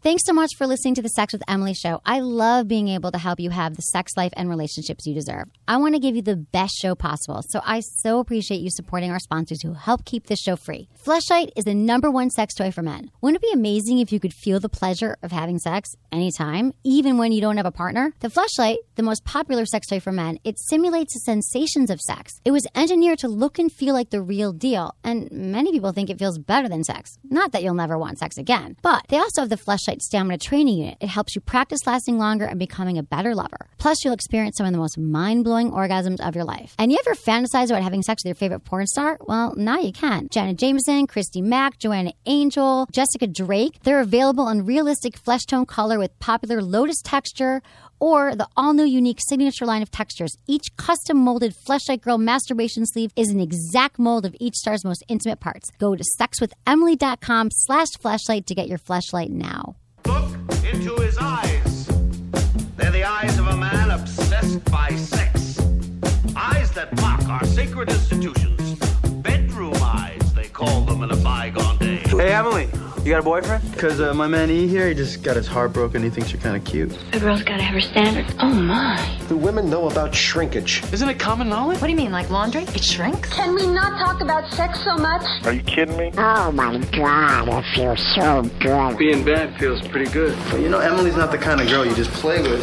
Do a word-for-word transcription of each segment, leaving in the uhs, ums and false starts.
Thanks so much for listening to the Sex with Emily show. I love being able to help you have the sex life and relationships you deserve. I want to give you the best show possible, so I so appreciate you supporting our sponsors who help keep this show free. Fleshlight is the number one sex toy for men. Wouldn't it be amazing if you could feel the pleasure of having sex anytime, even when you don't have a partner? The Fleshlight, the most popular sex toy for men, it simulates the sensations of sex. It was engineered to look and feel like the real deal, and many people think it feels better than sex. Not that you'll never want sex again, but they also have the Fleshlight Stamina Training Unit. It helps you practice lasting longer and becoming a better lover. Plus, you'll experience some of the most mind-blowing orgasms of your life. And you ever fantasize about having sex with your favorite porn star? Well, now you can. Janet Jameson, Christy Mack, Joanna Angel, Jessica Drake. They're available in realistic flesh tone color with popular lotus texture or the all-new unique signature line of textures. Each custom-molded Fleshlight Girl masturbation sleeve is an exact mold of each star's most intimate parts. Go to sexwithemily.com slash fleshlight to get your Fleshlight now. Look into his eyes. They're the eyes of a man obsessed by sex. Eyes that mock our sacred institutions. Bedroom eyes, they call them in a bygone day. Hey, Emily, you got a boyfriend? Because uh, my man E here, he just got his heart broken. He thinks you're kind of cute. A girl's got to have her standards. Oh, my. Do women know about shrinkage? Isn't it common knowledge? What do you mean, like laundry? It shrinks? Can we not talk about sex so much? Are you kidding me? Oh, my God, it feels so good. Being bad feels pretty good. But you know, Emily's not the kind of girl you just play with.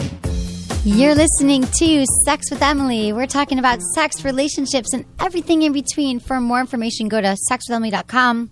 You're listening to Sex with Emily. We're talking about sex, relationships, and everything in between. For more information, go to sex with emily dot com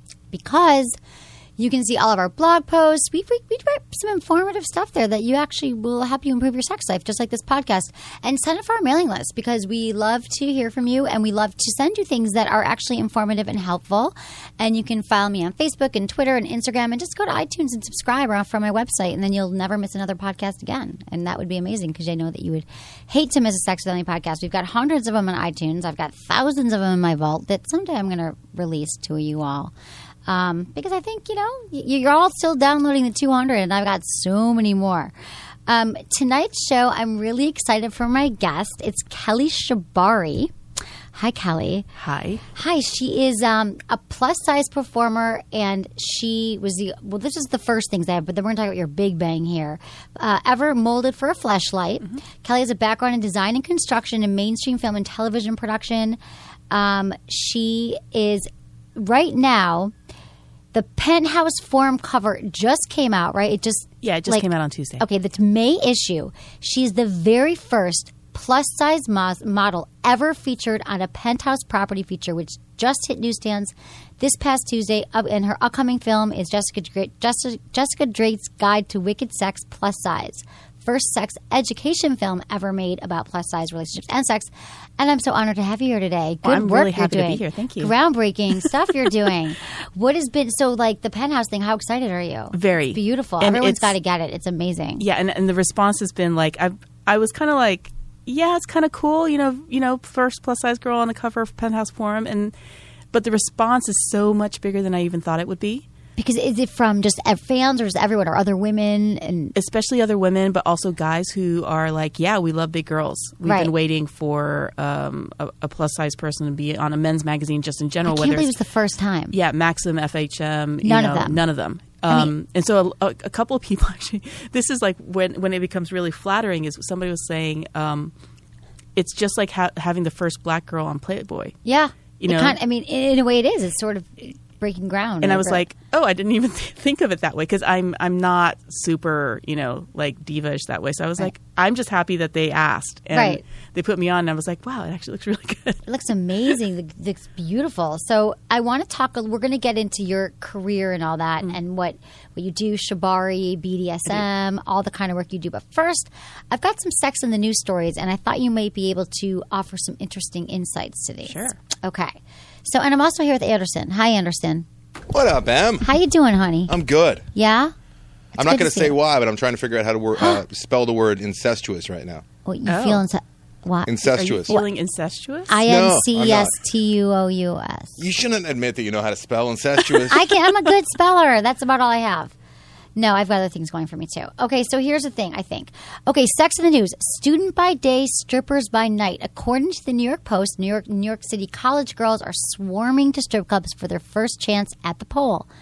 because you can see all of our blog posts. We, we, we write some informative stuff there that you actually will help you improve your sex life, just like this podcast. And sign up for our mailing list because we love to hear from you and we love to send you things that are actually informative and helpful. And you can follow me on Facebook and Twitter and Instagram and just go to iTunes and subscribe or from my website, and then you'll never miss another podcast again. And that would be amazing because I know that you would hate to miss a Sex with Emily podcast. We've got hundreds of them on iTunes. I've got thousands of them in my vault that someday I'm going to release to you all. Um, because I think, you know, you're all still downloading the two hundred, and I've got so many more. Um, tonight's show, I'm really excited for my guest. It's Kelly Shabari. Hi, Kelly. Hi. Hi. She is um, a plus-size performer, and she was the – well, this is the first things I have, but then we're going to talk about your big bang here. Uh, ever molded for a fleshlight. Mm-hmm. Kelly has a background in design and construction and mainstream film and television production. Um, she is – right now – the Penthouse Forum cover just came out, right? It just yeah, it just like, came out on Tuesday. Okay, the May issue. She's the very first plus-size mo- model ever featured on a Penthouse property feature, which just hit newsstands this past Tuesday. Uh, and her upcoming film is Jessica, Dra- Jessica, Jessica Drake's Guide to Wicked Sex Plus Size. First sex education film ever made about plus-size relationships and sex. And I'm so honored to have you here today. Good well, I'm work really happy you're doing. to be here. Thank you. Groundbreaking stuff you're doing. What has been – so, like, the Penthouse thing, how excited are you? Very. It's beautiful. And everyone's got to get it. It's amazing. Yeah, and, and the response has been, like, I I was kind of like, yeah, it's kind of cool, you know, you know, first plus-size girl on the cover of Penthouse Forum. And but the response is so much bigger than I even thought it would be. Because is it from just fans or is it everyone or other women? And especially other women, but also guys who are like, yeah, we love big girls. We've right. been waiting for um, a, a plus-size person to be on a men's magazine just in general. I can't believe it's the first time. Yeah, Maxim, F H M. None you know, of them. None of them. Um, I mean, and so a, a couple of people actually, this is like when, when it becomes really flattering is somebody was saying um, it's just like ha- having the first black girl on Playboy. Yeah. You know? Kind of, I mean, in a way it is. It's sort of breaking ground. And over. I was like, oh, I didn't even th- think of it that way because I'm I'm not super, you know, like diva-ish that way. So I was right. like, I'm just happy that they asked. And right. they put me on and I was like, wow, it actually looks really good. It looks amazing. It looks beautiful. So I want to talk, we're going to get into your career and all that mm-hmm. and what, what you do, Shabari, B D S M, all the kind of work you do. But first, I've got some sex in the news stories and I thought you might be able to offer some interesting insights to these. Sure. Okay. So, and I'm also here with Anderson. Hi, Anderson. What up, Em? How you doing, honey? I'm good. Yeah? It's good I'm not going to say you. why, but I'm trying to figure out how to wor- uh, spell the word incestuous right now. What, you Oh. feel ince- what? Incestuous. Are you feeling incestuous? I N C S T U O U S. You shouldn't admit that you know how to spell incestuous. I can, I'm a good speller. That's about all I have. No, I've got other things going for me, too. Okay, so here's the thing, I think. Okay, sex in the news. Student by day, strippers by night. According to the New York Post, New York, New York City college girls are swarming to strip clubs for their first chance at the pole.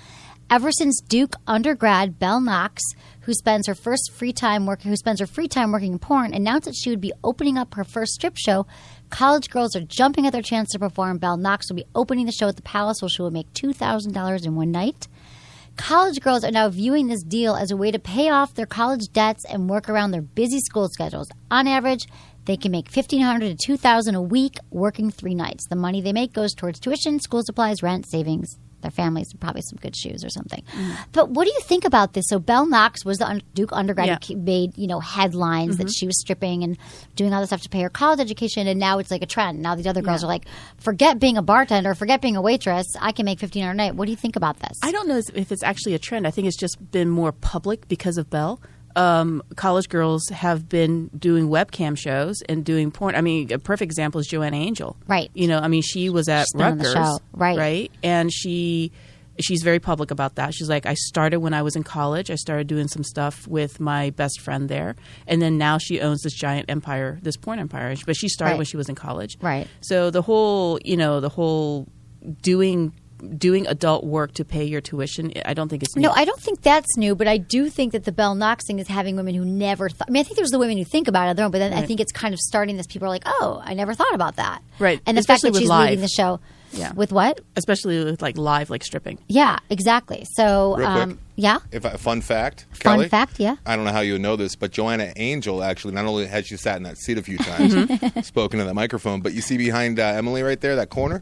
Ever since Duke undergrad Belle Knox, who spends her first free time working, who spends her free time working in porn, announced that she would be opening up her first strip show, college girls are jumping at their chance to perform. Belle Knox will be opening the show at the Palace, where she will make two thousand dollars in one night. College girls are now viewing this deal as a way to pay off their college debts and work around their busy school schedules. On average, they can make fifteen hundred dollars to two thousand dollars a week working three nights. The money they make goes towards tuition, school supplies, rent, savings, their families, and probably some good shoes or something. Mm. But what do you think about this? So Belle Knox was the Duke undergrad yeah. who made, you know, headlines mm-hmm. that she was stripping and doing all this stuff to pay her college education, and now it's like a trend. Now these other girls yeah. are like, forget being a bartender, forget being a waitress. I can make fifteen hundred dollars a night. What do you think about this? I don't know if it's actually a trend. I think it's just been more public because of Belle. Um, college girls have been doing webcam shows and doing porn. I mean, a perfect example is Joanna Angel. Right. You know, I mean, she was at She's Rutgers. On the show. Right. Right. And she she's very public about that. She's like, I started when I was in college. I started doing some stuff with my best friend there. And then now she owns this giant empire, this porn empire. But she started right. when she was in college. Right. So the whole, you know, the whole doing doing adult work to pay your tuition, I don't think it's new. No, I don't think that's new, but I do think that the Belle Knox thing is having women who never thought. I mean, I think there's the women who think about it on their own, but then right. I think it's kind of starting this. People are like, oh, I never thought about that. Right. And the Especially fact that she's live. leading the show. Yeah. With what? Especially with like live, like stripping. Yeah, exactly. So, Real um, quick, yeah. If I, fun fact, Fun Kelly, fact, yeah. I don't know how you would know this, but Joanna Angel actually not only has she sat in that seat a few times, Mm-hmm. spoken to that microphone, but you see behind uh, Emily right there, that corner.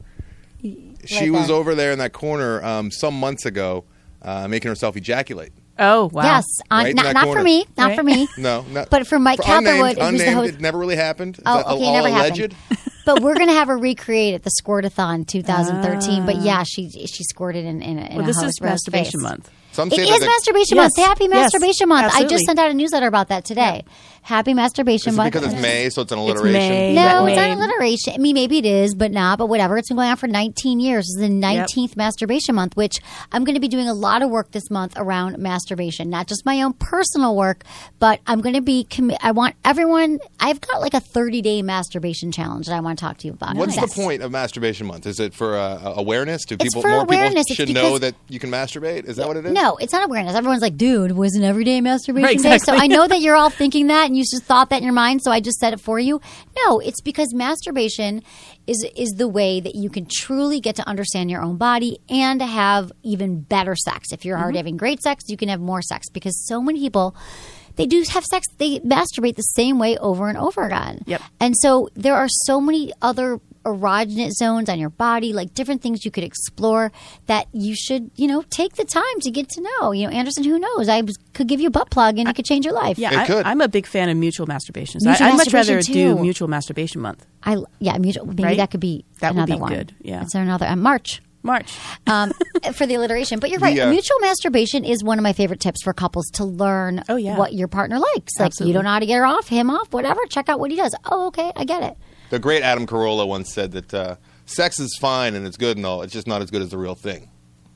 She Right was there. over there in that corner um, some months ago, uh, making herself ejaculate. Oh, wow. Yes, on, Right in not, that not corner. for me, not Right. for me. No, not, But for Mike for Catherwood, unnamed, who's the unnamed, host. it never really happened. Is Oh, that okay, all never alleged? happened. But we're gonna have her recreate it, the Squirtathon twenty thirteen. But yeah, she she squirted in in, a, in Well, a this host is Rose Masturbation face. Month. Some It say is that the- Masturbation Yes. Month. Happy Yes. Masturbation Month. I Absolutely. just sent out a newsletter about that today. Happy Masturbation Is it Month. because it's May, so it's an It's alliteration? May. No, that it's not May. alliteration. I mean, maybe it is, but not. But whatever. It's been going on for nineteen years. This is the nineteenth Masturbation Month, which I'm going to be doing a lot of work this month around masturbation. Not just my own personal work, but I'm going to be commi- I want everyone – I've got like a thirty-day masturbation challenge that I want to talk to you about. What's Yes. the point of Masturbation Month? Is it for uh, awareness? Do It's people for more awareness. people It's should know because- that you can masturbate? Is that what it is? No, it's not awareness. Everyone's like, dude, was an everyday masturbation Right, day? exactly. So I know that you're all thinking that and you just thought that in your mind, so I just said it for you. No, it's because masturbation is is the way that you can truly get to understand your own body and have even better sex. If you're Mm-hmm. already having great sex, you can have more sex because so many people they do have sex, they masturbate the same way over and over again. Yep. And so there are so many other erogenous zones on your body, like different things you could explore that you should, you know, take the time to get to know. You know, Anderson, who knows? I was- could give you a butt plug and it could change your life. Yeah, It I, could. I'm a big fan of mutual masturbation. So Mutual I, I'd much rather masturbation, do too. Mutual Masturbation Month. I yeah, mutual, maybe Right? that could be That would another be one. good, yeah. Is there another uh, March? March. um, for the alliteration. But you're right. The, uh, Mutual masturbation is one of my favorite tips for couples to learn Oh, yeah. what your partner likes. Like, Absolutely. you don't know how to get her off, him off, whatever. Check out what he does. Oh, okay. I get it. The great Adam Carolla once said that uh, sex is fine and it's good and all. It's just not as good as the real thing,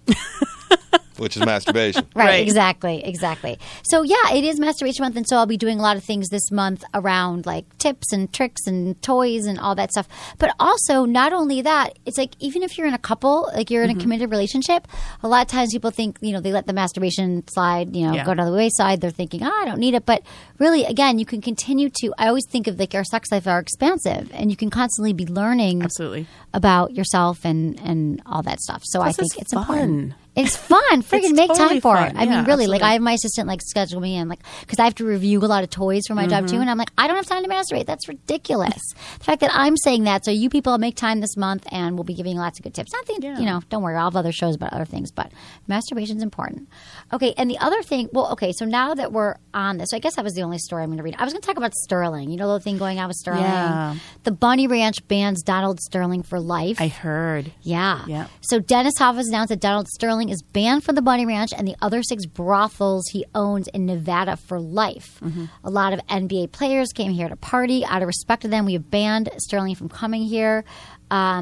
which is masturbation. Right, Right. exactly, exactly. So yeah, it is Masturbation Month, and so I'll be doing a lot of things this month around like tips and tricks and toys and all that stuff. But also, not only that, it's like even if you're in a couple, like you're in Mm-hmm. a committed relationship, a lot of times people think, you know, they let the masturbation slide, you know, Yeah. go to the wayside. They're thinking, oh, I don't need it. But really, again, you can continue to. I always think of like our sex life are expansive, and you can constantly be learning Absolutely. about yourself and and all that stuff. So I Plus, think it's it's important. fun. It's fun. Freaking It's make totally time for fun. it. I Yeah, mean, really, like absolutely. I have my assistant like schedule me in, like because I have to review a lot of toys for my job too, and I'm like, I don't have time to masturbate. That's ridiculous. The fact that I'm saying that, so you people make time this month, and we'll be giving you lots of good tips. Not that Yeah. you know, don't worry, I'll have other shows about other things, but masturbation's important. Okay, and the other thing, well, okay, so now that we're on this, I guess that was the only story I'm going to read. I was going to talk about Sterling. You know the thing going on with Sterling. Yeah. The Bunny Ranch bans Donald Sterling for life. I heard. Yeah. Yeah. So Dennis Hoff has announced that Donald Sterling is banned from the Bunny Ranch and the other six brothels he owns in Nevada for life. Mm-hmm. A lot of N B A players came here to party. Out of respect to them, we have banned Sterling from coming here. Um,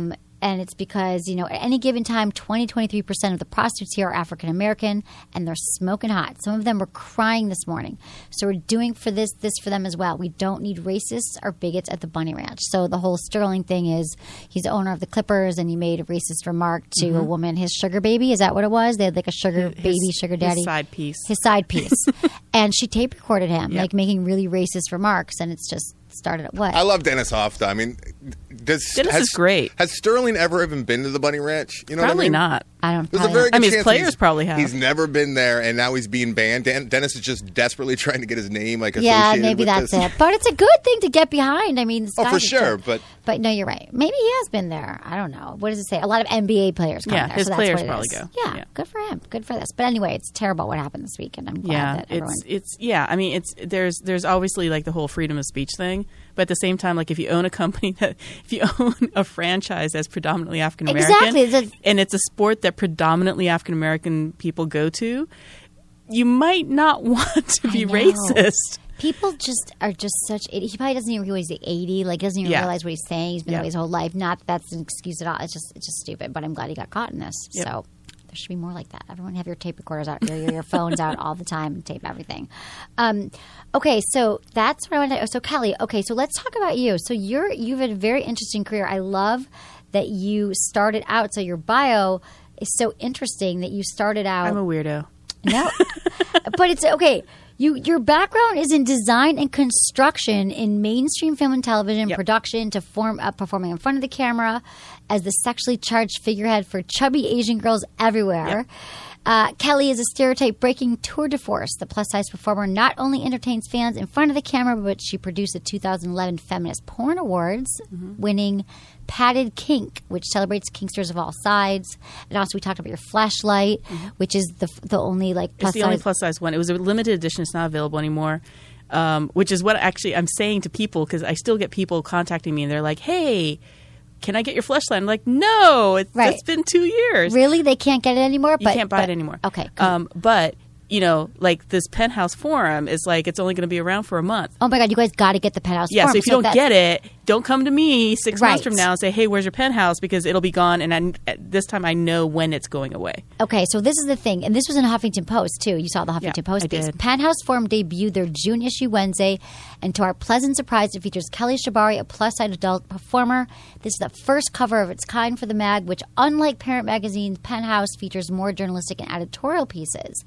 and it's because, you know, at any given time, twenty, twenty-three percent of the prostitutes here are African American, and they're smoking hot. Some of them were crying this morning. So we're doing for this this for them as well. We don't need racists or bigots at the Bunny Ranch. So the whole Sterling thing is he's the owner of the Clippers, and he made a racist remark to mm-hmm. a woman, his sugar baby. Is that what it was? They had like a sugar his, baby, sugar daddy. His side piece. His side piece. And she tape recorded him, yep. like making really racist remarks, and it's just started at what? I love Dennis Hoff, though. I mean, does, Dennis has, is great. Has Sterling ever even been to the Bunny Ranch? You know Probably what I mean? not. I don't There's a very good I mean, chance his players he's, probably have. He's never been there, and now he's being banned. Dan, Dennis is just desperately trying to get his name like associated yeah, maybe with that's this. it. But it's a good thing to get behind. I mean, this oh, guy for is sure. just, But but no, you're right. Maybe he has been there. I don't know. What does it say? A lot of N B A players come yeah, there. his so that's players what it probably is. go. Yeah, yeah, good for him. Good for this. But anyway, it's terrible what happened this week, and I'm glad yeah, that everyone. it's it's yeah. I mean, it's there's there's obviously like the whole freedom of speech thing, but at the same time, like if you own a company that if you own a franchise that's predominantly African American, Exactly. It's a- and it's a sport that predominantly African American people go to, you might not want to be I know. racist. People just are just such. He probably doesn't even realize he's eighty. Like doesn't even Yeah. realize what he's saying. He's been Yeah. that way his whole life. Not that that's an excuse at all. It's just it's just stupid. But I'm glad he got caught in this. Yep. So there should be more like that. Everyone have your tape recorders out, your your phones out all the time, and tape everything. Um, okay, so that's what I wanted to. So Kelly, okay, so let's talk about you. So you're you've had a very interesting career. I love that you started out. So your bio is so interesting that you started out. I'm a weirdo. No, but it's okay. You your background is in design and construction in mainstream film and television Yep. production to form uh, performing in front of the camera as the sexually charged figurehead for chubby Asian girls everywhere. Yep. Uh, Kelly is a stereotype-breaking tour de force. The plus-size performer not only entertains fans in front of the camera, but she produced the two thousand eleven Feminist Porn Awards, Mm-hmm. winning Padded Kink, which celebrates kinksters of all sides. And also, we talked about your flashlight, which is the the only like plus It's the only size. plus size one. It was a limited edition. It's not available anymore. Um, which is what actually I'm saying to people because I still get people contacting me and they're like, "Hey, can I get your fleshlight?" I'm like, "No, it's, Right. it's been two years. Really, they can't get it anymore. You But can't buy but- it anymore." Okay. Cool. Um, but you know, like this Penthouse Forum is like it's only going to be around for a month. oh my God, you guys got to get the Penthouse. Yeah, Forum. so if you don't that- get it, don't come to me six Right. months from now and say, "Hey, where's your Penthouse?" Because it'll be gone, and I, at this time I know when it's going away. Okay, so this is the thing, and this was in Huffington Post too. You saw the Huffington Yeah, Post I piece. did. Penthouse Forum debuted their June issue Wednesday, and to our pleasant surprise, it features Kelly Shabari, a plus-size adult performer. This is the first cover of its kind for the mag, which, unlike parent magazines, Penthouse features more journalistic and editorial pieces.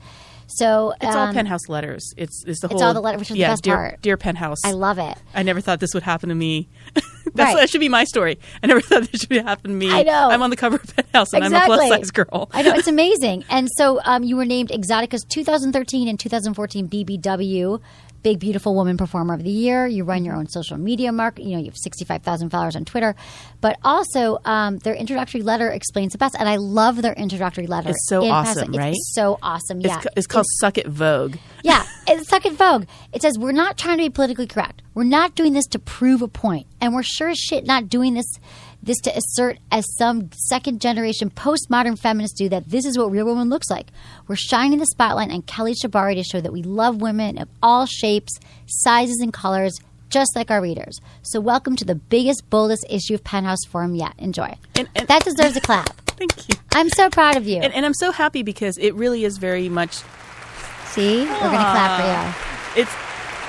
So It's all um, Penthouse letters. It's it's the It's whole all the letter- which is the yeah, best dear, part. Dear Penthouse. I love it. I never thought this would happen to me. That's Right. that should be my story. I never thought this should happen to me. I know. I'm on the cover of Penthouse, and Exactly. I'm a plus size girl. I know, it's amazing. And so um, you were named Exotica's two thousand thirteen and two thousand fourteen B B W Big Beautiful Woman Performer of the Year. You run your own social media market. You know, you have sixty-five thousand followers on Twitter. But also, um, their introductory letter explains the best. And I love their introductory letter. It's so in awesome, Paso- right? It's so awesome, yeah. It's, ca- it's called Suck It Vogue. Yeah, it's Suck It Vogue. It says, we're not trying to be politically correct. We're not doing this to prove a point. And we're sure as shit not doing this this to assert, as some second-generation postmodern feminists do, that this is what real woman looks like. We're shining the spotlight on Kelly Shabari to show that we love women of all shapes, sizes, and colors, just like our readers. So welcome to the biggest, boldest issue of Penthouse Forum yet. Enjoy. And- and- that deserves a clap. Thank you. I'm so proud of you. And, and I'm so happy because it really is very much. See? We're going to clap for you. It's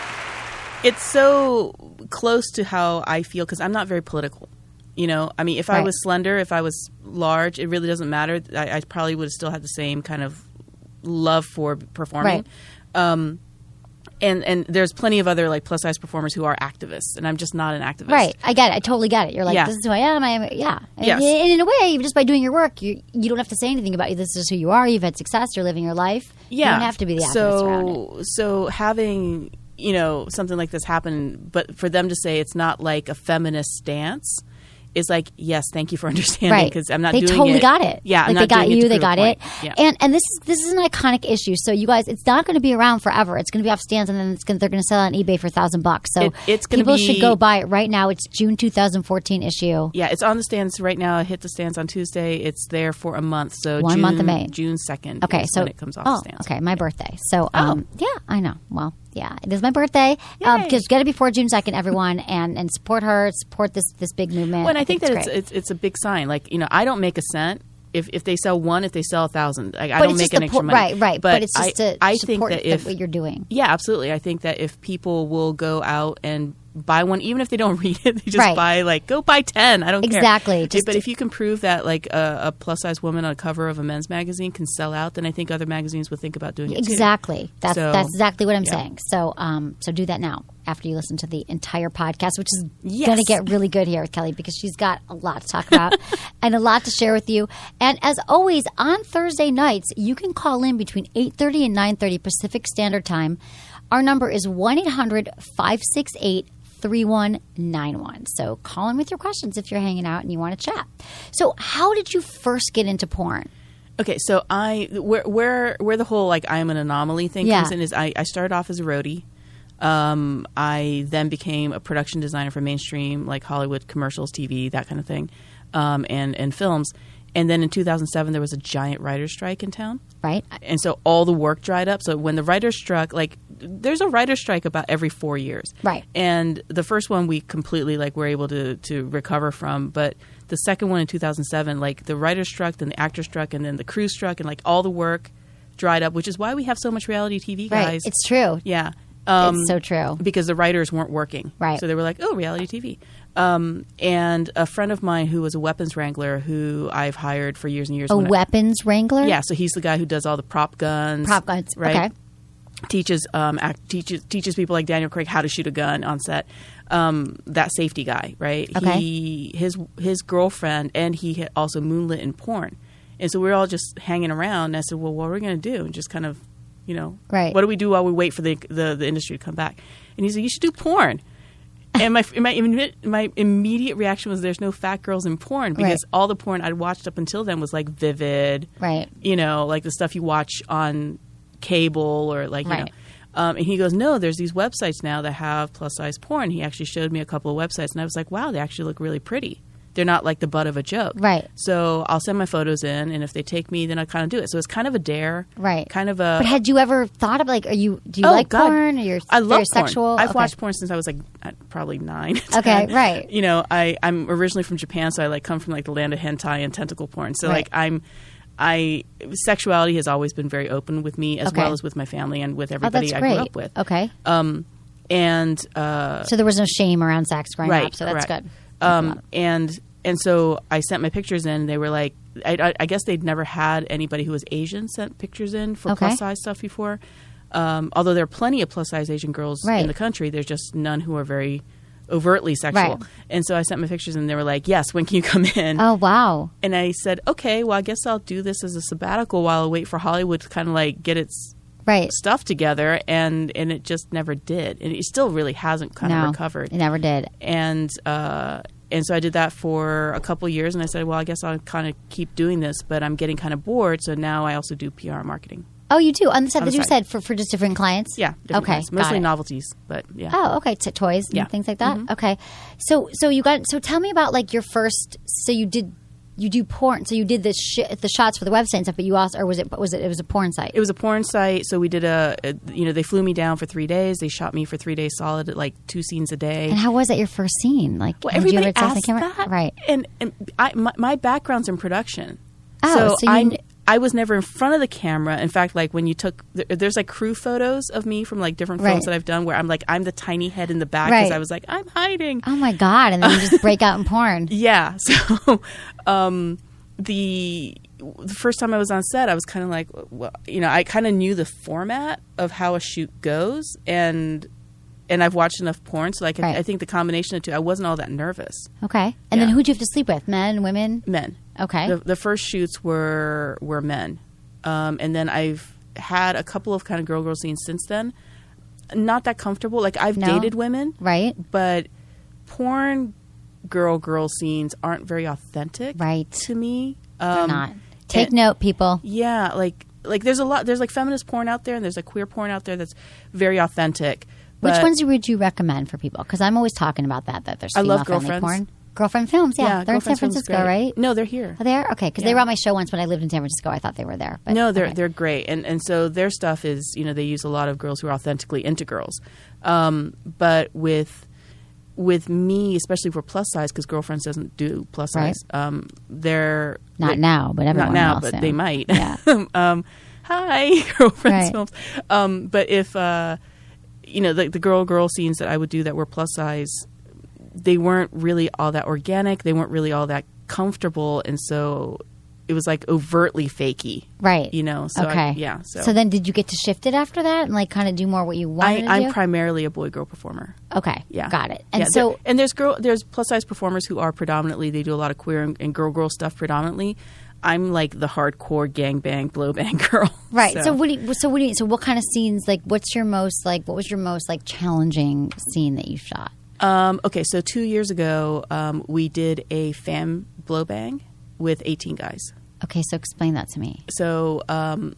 it's so close to how I feel because I'm not very political. You know, I mean, if I Right. was slender, if I was large, it really doesn't matter. I, I probably would have still had the same kind of love for performing. Right. Um, and and there's plenty of other like plus size performers who are activists, and I'm just not an activist. Right. I get it. I totally get it. You're like, Yeah. this is who I am. I am. Yeah. And, Yes. and in a way, just by doing your work, you you don't have to say anything about you. This is who you are. You've had success. You're living your life. Yeah. You don't have to be the activist around it. So so having you know something like this happen, but for them to say it's not like a feminist stance. Is like, yes, thank you for understanding Right. because I'm not they doing totally it. got it. Yeah, like I'm they not got doing you, it to they prove a got it. point. Yeah. And and this is this is an iconic issue. So you guys, it's not going to be around forever. It's going to be off stands, and then it's gonna, they're going to sell it on eBay for a thousand bucks. So It- it's gonna people be- should go buy it right now. It's June two thousand fourteen issue. Yeah, it's on the stands right now. It hit the stands on Tuesday. It's there for a month. So One June, month of May. June second. Okay, is so when it comes off oh, the stands. okay, my birthday. So um, yeah, I know. Well, Yeah, it is my birthday. Um, Yay. because get it before June second, everyone, and, and support her, support this this big movement. Well, and I, I think, think that it's, it's, it's it's a big sign. Like, you know, I don't make a cent if if they sell one, if they sell a thousand. Like, I but don't it's make just an a extra po- money. Right, right. But, but it's just I, to I support think that if, what you're doing. Yeah, absolutely. I think that if people will go out and buy one, even if they don't read it, they just Right. buy, like, go buy ten. I don't Exactly. care. Just but to- if you can prove that, like, a, a plus-size woman on a cover of a men's magazine can sell out, then I think other magazines would think about doing it, too. Exactly. That's So, that's exactly what I'm yeah. saying. So um, so do that now after you listen to the entire podcast, which is Yes. going to get really good here with Kelly because she's got a lot to talk about and a lot to share with you. And as always, on Thursday nights, you can call in between eight thirty and nine thirty Pacific Standard Time. Our number is one eight hundred five six eight three one nine one. So call in with your questions if you're hanging out and you want to chat. So how did you first get into porn? Okay, so I where where where the whole like I'm an anomaly thing Yeah. comes in is I, I started off as a roadie. Um, I then became a production designer for mainstream like Hollywood commercials, T V, that kind of thing, um, and and films. And then in two thousand seven, there was a giant writer's strike in town. Right. And so all the work dried up. So when the writers struck, like there's a writer's strike about every four years. Right. And the first one we completely like were able to, to recover from. But the second one in two thousand seven, like the writer struck, then the actor struck, and then the crew struck, and like all the work dried up, which is why we have so much reality T V guys. Right. It's true. Yeah. Um, It's so true. Because the writers weren't working. Right. So they were like, oh, reality T V. Um, and a friend of mine who was a weapons wrangler who I've hired for years and years. A when I- weapons wrangler? yeah, so he's the guy who does all the prop guns. Prop guns, right? okay. Teaches um act, teaches teaches people like Daniel Craig how to shoot a gun on set. Um, that safety guy, right? Okay. He his his girlfriend and he had also moonlit in porn, and so we were all just hanging around. And I said, "Well, what are we going to do?" And just kind of, you know, Right. what do we do while we wait for the the, the industry to come back? And he said, "You should do porn." And my my my immediate reaction was, "There's no fat girls in porn," because Right. all the porn I'd watched up until then was like Vivid, Right. you know, like the stuff you watch on cable or like, you Right. know. Um, and he goes, no, there's these websites now that have plus size porn. He actually showed me a couple of websites, and I was like, wow, they actually look really pretty. They're not like the butt of a joke. Right. So I'll send my photos in, and if they take me, then I kind of do it. So it's kind of a dare. Right. Kind of a. But had you ever thought of like, are you do you Oh, like God. porn? Or you're I love very porn. sexual? I've Okay. watched porn since I was like uh, probably nine. Okay, ten. right. You know, I I'm originally from Japan, so I like come from like the land of hentai and tentacle porn. So Right. like I'm, I sexuality has always been very open with me, as Okay. well as with my family and with Oh, everybody that's I great. grew up with. Okay. Um, and uh, So there was no shame around sex growing right, up, so that's correct. good. Um, and and so I sent my pictures in. They were like, I, I, I guess they'd never had anybody who was Asian sent pictures in for Okay. plus size stuff before. Um, although there are plenty of plus size Asian girls Right. in the country, there's just none who are very overtly sexual. Right. And so I sent my pictures, and they were like, "Yes, when can you come in?" Oh, wow. And I said, "Okay, well, I guess I'll do this as a sabbatical while I wait for Hollywood to kind of like get its Right. stuff together." And and it just never did, and it still really hasn't kind No, of recovered. it never did. And uh, and so I did that for a couple of years, and I said, well, I guess I'll kind of keep doing this, but I'm getting kind of bored, so now I also do P R and marketing. Oh, you do? On the side On that the you side. said for, for just different clients? Yeah, different Okay, kinds. got Mostly it. novelties, but yeah. Oh, okay. T- toys and Yeah. things like that. Mhm. Okay. So so you got so tell me about like your first. So you did you do porn. So you did the sh- the shots for the website and stuff, but you also or was it was it it was a porn site? It was a porn site, so we did a, a, you know, they flew me down for three days. They shot me for three days solid at like two scenes a day. And how was that your first scene? Like Well, did you everybody ever test the asks camera? that, Right. And and I, my, my background's in production, Oh, so, so you I kn- I was never in front of the camera. In fact, like when you took there- there's like crew photos of me from like different films Right. that I've done where I'm like I'm the tiny head in the back because Right. I was like I'm hiding. Oh my god! And then you just break out in porn. Yeah. So um, the the first time I was on set, I was kind of like, well, you know, I kind of knew the format of how a shoot goes, and and I've watched enough porn, so like Right. I, I think the combination of two, I wasn't all that nervous. Okay. And then Yeah. who'd you have to sleep with? Men, women? Men. Okay. The, the first shoots were were men, um, and then I've had a couple of kind of girl girl scenes since then. Not that comfortable. Like I've No? dated women, Right. but porn girl girl scenes aren't very authentic, Right. to me. They're Um, not. Take and- note, people. Yeah, like like there's a lot. There's like feminist porn out there, and there's like queer porn out there that's very authentic. Which but ones would you recommend for people? Because I'm always talking about that. That there's I female love friendly Girlfriends. porn. Girlfriend Films, yeah. Yeah, they're in San Girlfriend Films is Francisco, great. right? No, they're here. Oh, they are? Okay, because Yeah. they were on my show once when I lived in San Francisco. I thought they were there. But, No, they're okay. they're great, and and so their stuff is, you know, they use a lot of girls who are authentically into girls, um, but with with me, especially for plus size, because Girlfriends doesn't do plus Right. size. Um, they're Not like- now, but everyone not now, will but soon. they might. Yeah. um, hi, Girlfriends Right. Films. Um, but if uh, you know, the, the girl girl scenes that I would do that were plus size, they weren't really all that organic. They weren't really all that comfortable, and so it was like overtly fakey, Right. you know. So okay. I, yeah. So, then did you get to shift it after that and like kind of do more what you I, wanted to I'm do? primarily a boy girl performer. okay. Yeah, Got it. And Yeah, so, there- and there's girl, there's plus size performers who are predominantly, they do a lot of queer and, and girl girl stuff predominantly. I'm like the hardcore gangbang blow bang girl. right. So, what do you, so what do you, so what kind of scenes, like what's your most, like what was your most like challenging scene that you shot? Um, okay, so two years ago, um, we did a fam blow bang with eighteen guys. Okay. So explain that to me. So um,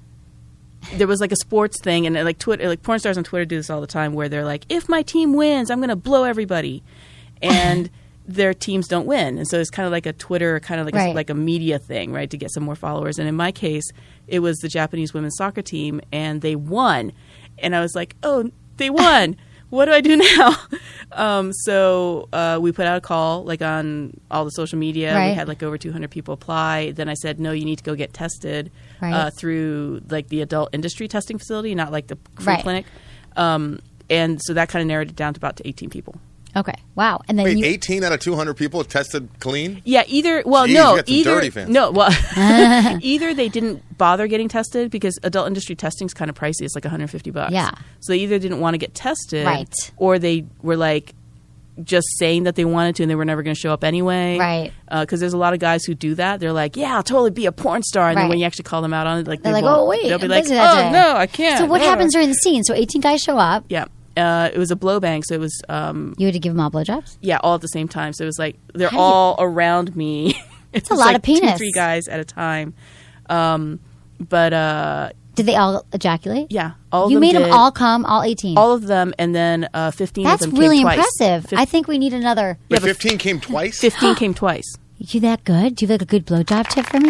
there was like a sports thing, and uh, like Twitter, like porn stars on Twitter do this all the time, where they're like, "If my team wins, I'm going to blow everybody," and their teams don't win, and so it's kind of like a Twitter, kind of like Right. a, like a media thing, right, to get some more followers. And in my case, it was the Japanese women's soccer team, and they won, and I was like, "Oh, they won." What do I do now? um, so uh, we put out a call, like on all the social media. Right. We had like over two hundred people apply. Then I said, no, you need to go get tested Right. uh, through like the adult industry testing facility, not like the free Right. clinic. Um, and so that kind of narrowed it down to about to eighteen people. Okay. Wow. And then Wait, you, eighteen out of two hundred people tested clean? Yeah, either well, Jeez, no, you got some either dirty fans. no, well, either they didn't bother getting tested because adult industry testing is kind of pricey. It's like one hundred fifty bucks. Yeah. So they either didn't want to get tested, Right. or they were like just saying that they wanted to and they were never going to show up anyway, Right. Because there's a lot of guys who do that. They're like, "Yeah, I'll totally be a porn star," and Right. then when you actually call them out on it, like they're they like, won't. oh, wait, they'll be I'm like, busy that "Oh day." no, I can't." So what Uh. happens during the scene? So eighteen guys show up. Yeah. Uh, it was a blow bang, so it was um, You had to give them all blowjobs? yeah, all at the same time. So it was like they're How do you- all around me. It's a lot like of penis. Two, three guys at a time. Um, but uh, Did they all ejaculate? yeah, all of You them made them did. all come, all eighteen. all of them, and then uh, fifteen That's of them really came twice. impressive. Fif- I think we need another. Wait, fifteen came twice? fifteen came twice. You that good? Do you have like a good blowjob tip for me?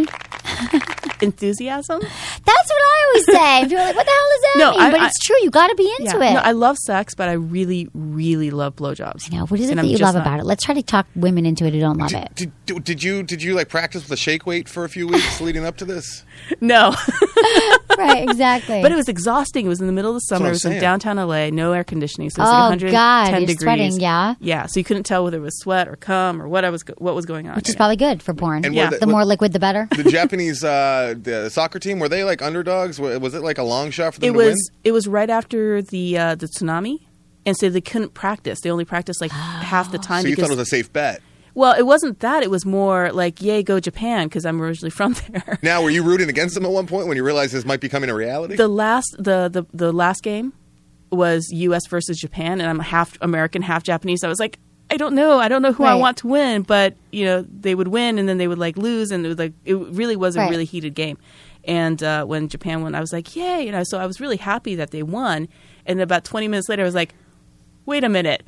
Enthusiasm. That's what I always say. People are like, what the hell does that No, mean? I- but I- it's true. You got to be into Yeah. it. No, I love sex, but I really, really love blowjobs. I know. What is it And that I'm you just love not- about it? Let's try to talk women into it who don't love Did, it. did, did, did you did you like practice with a shake weight for a few weeks leading up to this? No. Right, exactly. But it was exhausting. It was in the middle of the summer. what It I'm was in saying. downtown L A, no air conditioning, so it was Oh, like one hundred ten God, you're degrees. sweating, yeah? Yeah, so you couldn't tell whether it was sweat or cum or what I was go- what was going on. Which is probably good for porn. And Yeah. were The more liquid, the better. The Japanese uh, the soccer team, were they like underdogs? Wa- Was it like a long shot for them it to was win? it was right after the uh, the tsunami, and so they couldn't practice. They only practiced like half the time. So you because, thought it was a safe bet. well, it wasn't that. It was more like, yay, go Japan, because I'm originally from there. Now, were you rooting against them at one point when you realized this might be coming a reality? The last the, the the last game was U S versus Japan, and I'm half American, half Japanese. I was like, I don't know, I don't know who I Right. want to win, but you know, they would win, and then they would like lose, and it was like it really was a Right. really heated game. And uh, when Japan won, I was like, yay, you know. So I was really happy that they won. And about twenty minutes later, I was like, wait a minute.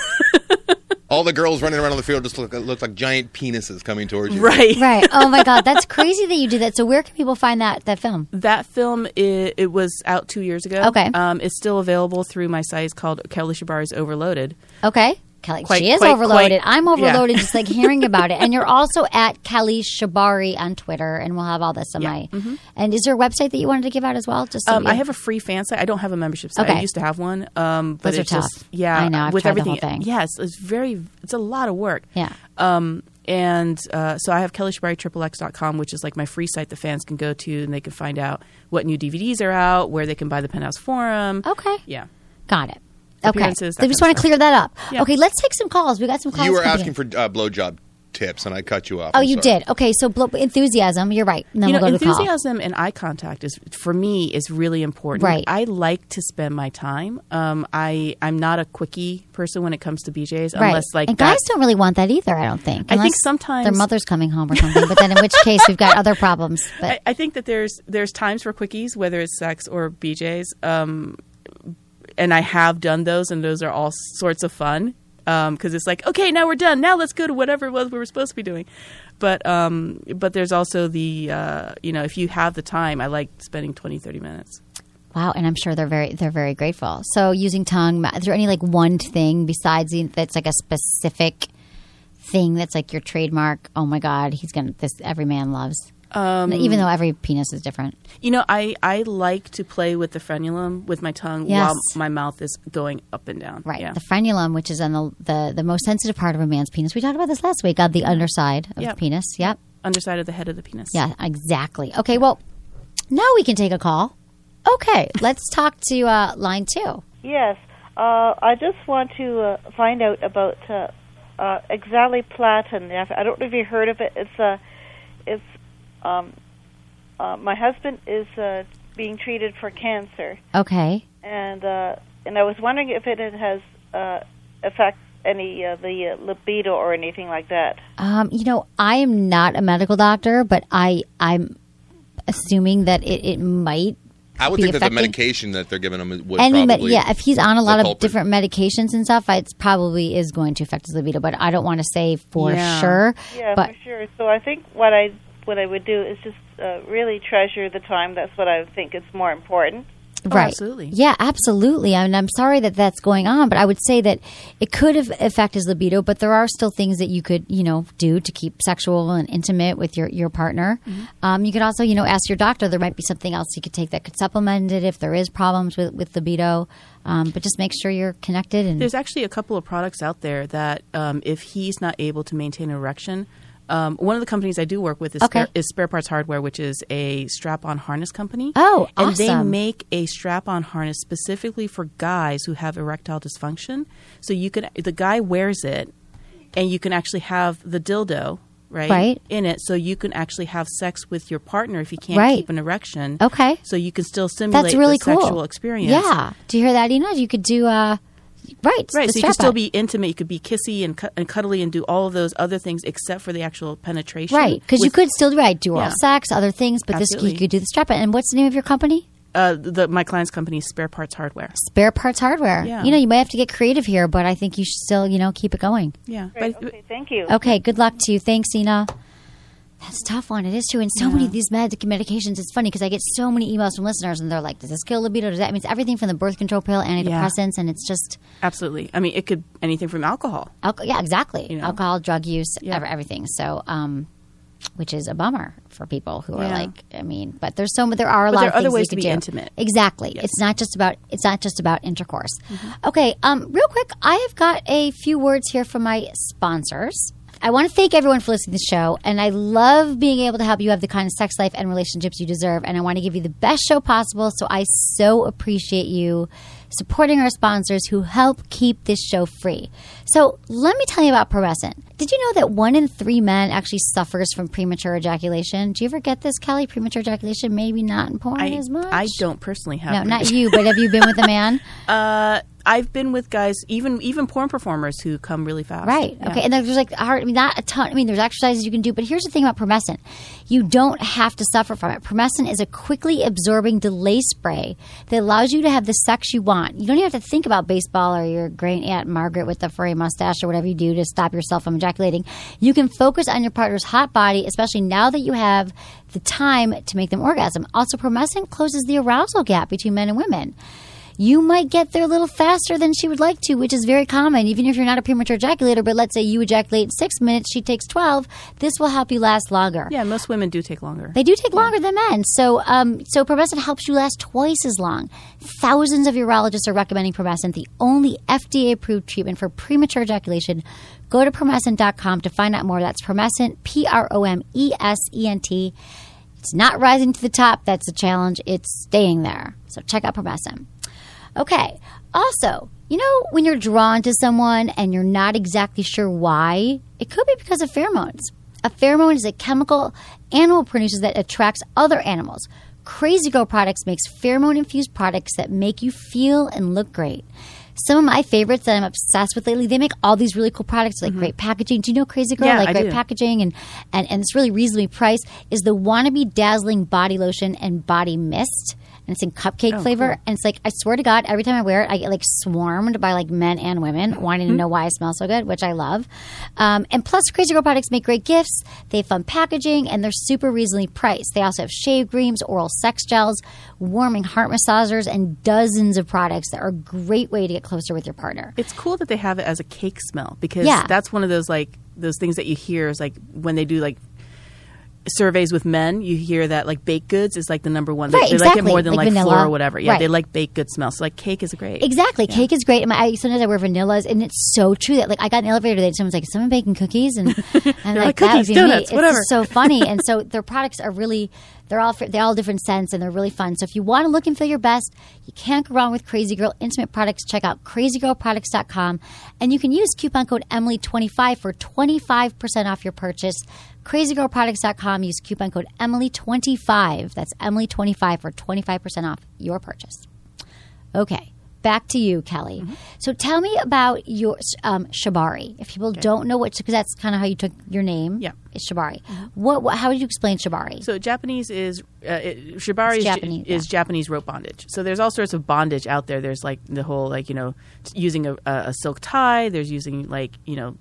All the girls running around on the field just look, looked like giant penises coming towards you. Right. Right. Oh my God, that's crazy that you did that. So where can people find that that film? That film, it, it was out two years ago. Okay. Um, it's still available through my site. It's called Kelly Shibari's Overloaded. Okay. Kelly, Quite- she is quite- overloaded. quite- I'm overloaded yeah. just like hearing about it. And you're also at Kelly Shibari on Twitter, and we'll have all this on Yeah. Mm-hmm. my. And is there a website that you wanted to give out as well? Just so Um, we- I have a free fan site. I don't have a membership site. Okay. I used to have one. Um, but Those are it's just, tough. yeah, I know. I've with tried the everything. whole thing. Yes, it's very. It's a lot of work. Yeah. Um, and uh, so I have Kelly Shibari Triple X dot com, which is like my free site that fans can go to, and they can find out what new D V Ds are out, where they can buy the Penthouse Forum. Okay. Yeah. Got it. Okay. Appearances, So that we just kind want of to clear that up. Yeah. Okay, let's take some calls. We got some calls. You were coming asking in. for uh, blowjob tips, and I cut you off. Oh, I'm you sorry. did. Okay, so blo- enthusiasm. You're right. And then You know, we'll go to the call. enthusiasm and eye contact is for me is really important. Right. I like to spend my time. Um, I I'm not a quickie person when it comes to B Js, Right. unless like and that- guys don't really want that either, I don't think. I think Unless sometimes- their mother's coming home or something. But then in which case we've got other problems. But I, I think that there's there's times for quickies, whether it's sex or B Js, um, and I have done those, and those are all sorts of fun. because it's like, okay, now we're done. Now let's go to whatever it was we were supposed to be doing. But um, but there's also the uh, you know, if you have the time, I like spending twenty, thirty minutes. Wow, and I'm sure they're very they're very grateful. So using tongue, is there any like one thing besides the, that's like a specific thing that's like your trademark? Oh my God, he's gonna this every man loves. Um, Even though every penis is different. You know, I, I like to play with the frenulum with my tongue yes. while my mouth is going up and down. Right. Yeah. The frenulum, which is on the, the the most sensitive part of a man's penis. We talked about this last week on the underside of yep. the penis. Yep. Underside of the head of the penis. Yeah, exactly. Okay, well, now we can take a call. Okay, let's talk to uh, line two. Yes. Uh, I just want to uh, find out about uh, uh, oxaliplatin. I don't know if you heard of it. It's a, uh, it's Um, uh, my husband is uh, being treated for cancer. Okay. And uh, and I was wondering if it has uh, affect any uh, the uh, libido or anything like that. Um, you know, I am not a medical doctor, but I I'm assuming that it, it might. I would be think that affecting. the medication that they're giving him would Any probably. med- yeah, if he's on a lot of culprit. different medications and stuff, it probably is going to affect his libido. But I don't want to say for Yeah. sure. Yeah, but for sure. So I think what I what I would do is just uh, really treasure the time. That's what I think is more important. Oh, right. absolutely. Yeah, absolutely. I mean, I'm sorry that that's going on, but I would say that it could have affect his libido, but there are still things that you could, you know, do to keep sexual and intimate with your, your partner. Mm-hmm. Um, you could also, you know, ask your doctor. There might be something else you could take that could supplement it if there is problems with, with libido. Um, but just make sure you're connected. And there's actually a couple of products out there that um, if he's not able to maintain an erection, Um, one of the companies I do work with is, okay. Spare, is Spare Parts Hardware, which is a strap-on harness company. Oh, awesome. And they make a strap-on harness specifically for guys who have erectile dysfunction. So you can the guy wears it, and you can actually have the dildo right, right. in it, so you can actually have sex with your partner if you can't right. keep an erection. Okay. So you can still simulate That's really the cool. sexual experience. Yeah. Do you hear that, Ina? You could do... Uh Right, right. the So you can still strap-on. be intimate. You could be kissy and, cu- and cuddly and do all of those other things except for the actual penetration. Right, because you could still do right, do oral Yeah. sex, other things, but Absolutely. this you could do the strap-on. And what's the name of your company? Uh, the, my client's company is Spare Parts Hardware. Spare Parts Hardware. Yeah. You know, you might have to get creative here, but I think you should still, you know, keep it going. Yeah. Great. But, Okay, thank you. Okay, good luck to you. Thanks, Ina. That's a tough one. It is true. And so Yeah. many of these med- medications, it's funny because I get so many emails from listeners and they're like, does this kill libido? Does that mean it's everything from the birth control pill, antidepressants, and it's just... absolutely. I mean, it could anything from alcohol. Alco- yeah, exactly. You know? Alcohol, drug use, Yeah. ev- everything. So, um, which is a bummer for people who are Yeah. like, I mean, but there's so there are a But lot there of are other things ways you to could be do. intimate. Exactly. Yes. It's not just about it's not just about intercourse. Mm-hmm. Okay, um, real quick, I have got a few words here from my sponsors. I want to thank everyone for listening to the show, and I love being able to help you have the kind of sex life and relationships you deserve, and I want to give you the best show possible, so I so appreciate you supporting our sponsors who help keep this show free. So let me tell you about Promescent. Did you know that one in three men actually suffers from premature ejaculation? Do you ever get this, Kelly? Premature ejaculation? Maybe not in porn I, as much? I don't personally have. No, not you, but have you been with a man? Uh, I've been with guys, even even porn performers who come really fast. Right. Yeah. Okay. And there's like hard, I mean, not a ton. I mean, there's exercises you can do, but here's the thing about Promescent. You don't have to suffer from it. Promescent is a quickly absorbing delay spray that allows you to have the sex you want. You don't even have to think about baseball or your great Aunt Margaret with the furry mustache or whatever you do to stop yourself from ejaculating. You can focus on your partner's hot body, especially now that you have the time to make them orgasm. Also, Promescent closes the arousal gap between men and women. You might get there a little faster than she would like to, which is very common, even if you're not a premature ejaculator. But let's say you ejaculate in six minutes, she takes twelve. This will help you last longer. Yeah, most women do take longer. They do take longer than men. So um, so Promescent helps you last twice as long. Thousands of urologists are recommending Promescent, the only F D A-approved treatment for premature ejaculation. Go to promescent dot com to find out more. That's Promescent, P R O M E S E N T. It's not rising to the top. That's the challenge. It's staying there. So check out Promescent. Okay. Also, you know, when you're drawn to someone and you're not exactly sure why, it could be because of pheromones. A pheromone is a chemical animal produces that attracts other animals. Crazy Girl Products makes pheromone-infused products that make you feel and look great. Some of my favorites that I'm obsessed with lately, they make all these really cool products, like mm-hmm. great packaging. Do you know Crazy Girl? Yeah, like I great do. packaging and, and, and it's really reasonably priced, is the Wannabe Dazzling Body Lotion and Body Mist. And and it's in cupcake Oh, flavor. cool. And it's like, I swear to God, every time I wear it, I get like swarmed by like men and women wanting to know why I smell so good, which I love. Um, and plus, Crazy Girl products make great gifts. They have fun packaging, and they're super reasonably priced. They also have shave creams, oral sex gels, warming heart massagers, and dozens of products that are a great way to get closer with your partner. It's cool that they have it as a cake smell because Yeah. that's one of those like those things that you hear is like when they do like surveys with men, you hear that like baked goods is like the number one. They, Right, they like it exactly. more than Like like, vanilla. floor or whatever. Yeah, Right. they like baked good smell. So like cake is great. Exactly. Cake is great. And my, I, sometimes I wear vanillas, and it's so true that like I got in the elevator today and someone's like, "Is someone baking cookies?" And, and like, like, that would "Cookies, be donuts, me. It's whatever." just so funny. And so their products are really, they're all they all different scents, and they're really fun. So if you want to look and feel your best, you can't go wrong with Crazy Girl Intimate Products. Check out crazy girl products dot com, and you can use coupon code Emily twenty-five for twenty-five percent off your purchase. crazy girl products dot com. Use coupon code Emily twenty-five. That's Emily twenty-five for twenty-five percent off your purchase. Okay, back to you, Kelly. Mm-hmm. So tell me about your um, Shibari. If people don't know what, because that's kind of how you took your name. Yeah. It's Shibari. What, what? How would you explain Shibari? So Japanese is uh, it, shibari It's is, Japanese, is yeah. Japanese rope bondage. So there's all sorts of bondage out there. There's like the whole like you know using a, a silk tie. There's using like you know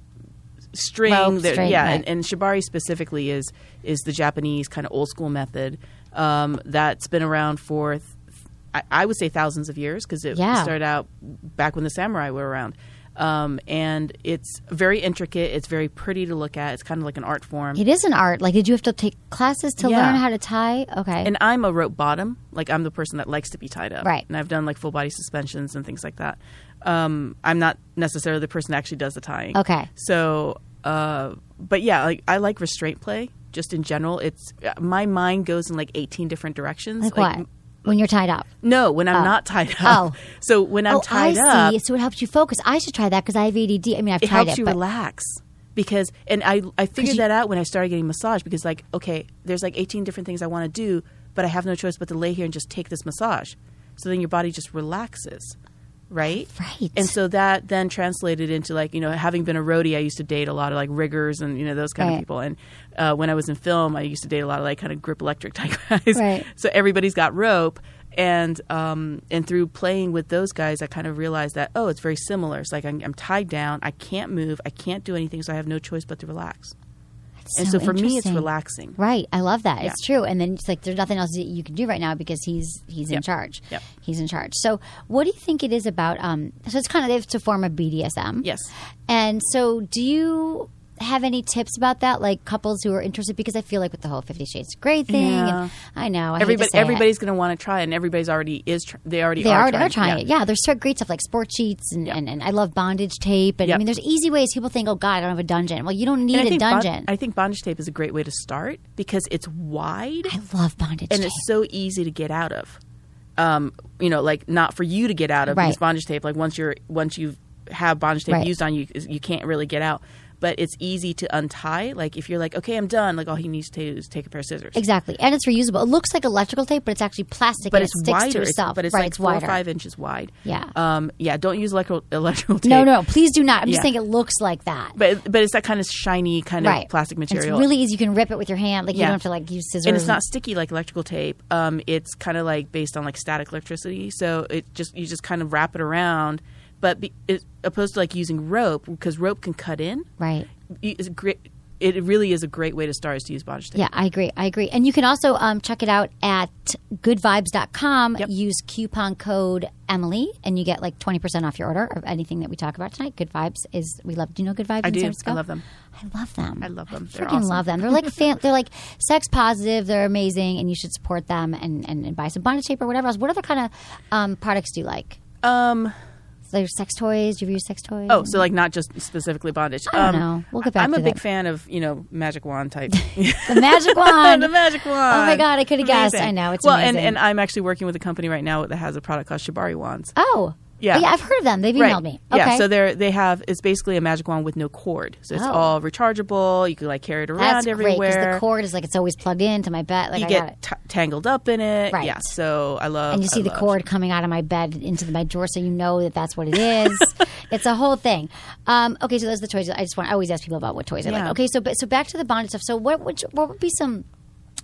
string. Rope, There- string, yeah, right. and, and shibari specifically is is the Japanese kind of old school method um, that's been around for th- I, I would say thousands of years because it Yeah. started out back when the samurai were around. Um, and it's very intricate. It's very pretty to look at. It's kind of like an art form. It is an art. Like, did you have to take classes to Yeah. learn how to tie? Okay. And I'm a rope bottom. Like I'm the person that likes to be tied up. Right. And I've done like full body suspensions and things like that. Um, I'm not necessarily the person that actually does the tying. Okay. So, uh, but yeah, like I like restraint play just in general. It's my mind goes in like eighteen different directions. like what? When you're tied up. No, when I'm Oh. not tied up. Oh. So when I'm oh, tied I up, see. So it helps you focus. I should try that because I have A D D. I mean, I've it tried helps it. you but relax because and I I figured you- that out when I started getting massage because like okay there's like eighteen different things I want to do but I have no choice but to lay here and just take this massage so then your body just relaxes right Right. and so that then translated into like you know having been a roadie I used to date a lot of like riggers and you know those kind Right. of people and uh, when I was in film I used to date a lot of like kind of grip electric type guys Right. so everybody's got rope. And um, and through playing with those guys, I kind of realized that, oh, it's very similar. It's like I'm, I'm tied down. I can't move. I can't do anything. So I have no choice but to relax. And so, for me, it's interesting. relaxing. Right. I love that. Yeah. It's true. And then it's like there's nothing else that you can do right now because he's he's in Yep. charge. Yep. He's in charge. So what do you think it is about um so it's kind of they have to form a B D S M. Yes. And so do you have any tips about that, like couples who are interested? Because I feel like with the whole Fifty Shades of Grey thing, Yeah. and I know I hate Everybody, to say everybody's it. going to want to try it, and everybody's already is. Tr- they already They are already trying, are trying yeah. it. Yeah, there's so great stuff like sport sheets, and, Yep. and, and I love bondage tape. And I Yep. mean, there's easy ways. People think, oh God, I don't have a dungeon. Well, you don't need And I a think bon- dungeon. I think bondage tape is a great way to start because it's wide I love bondage and tape. it's so easy to get out of. Um, you know, like not for you to get out of Right. because bondage tape. Like once you're once you have bondage tape Right. used on you, you can't really get out. But it's easy to untie. Like if you're like, okay, I'm done. Like all he needs to do is take a pair of scissors. Exactly, and it's reusable. It looks like electrical tape, but it's actually plastic, But and it's it sticks wider. to It's- itself. but it's right, like it's four wider. or five inches wide. Yeah. Um, yeah. Don't use electrical electrical tape. No, no, please do not. I'm just Yeah. saying it looks like that. But but it's that kind of shiny kind right, of plastic And material. it's really easy. You can rip it with your hand. Like you Yeah. don't have to like use scissors. and it's not sticky like electrical tape. Um, it's kind of like based on like static electricity. So it just you just kind of wrap it around. But be, it, opposed to like using rope because rope can cut in. right. you- It's great. It really is a great way to start is to use bondage tape. Yeah, I agree. I agree. And you can also um, check it out at good vibes dot com. Yep. Use coupon code Emily, and you get like twenty percent off your order of anything that we talk about tonight. Good Vibes is, we love, do you know Good Vibes I in do. San Francisco? I love them. I love them. I love them. I They're freaking awesome. love them. They're like fam- they're like sex positive. They're amazing, and you should support them and, and, and buy some bondage tape or whatever else. What other kind of um, products do you like? Um. So there's sex toys. Do you use sex toys? Oh, so like not just specifically bondage. I don't um, know. We'll get back I'm to a big that. fan of you know magic wand type. The magic wand. the magic wand. Oh my God, I could have guessed. Amazing. I know, it's well, amazing. and and I'm actually working with a company right now that has a product called Shibari wands. Oh. Yeah. Oh, yeah, I've heard of them. They've emailed Right. me. Okay. Yeah, so they're they have it's basically a magic wand with no cord, so it's Oh. all rechargeable. You can like carry it around That's great everywhere. because the cord is like it's always plugged into my bed. Like you I got get it. t- tangled up in it. Right. Yeah, so I love. And you see I the love- cord coming out of my bed into the, my drawer, so you know that that's what it is. It's a whole thing. Um, okay, so those are the toys. I just want. I always ask people about what toys I Yeah. like. Okay, so but- so back to the bondage stuff. So what would you, what would be some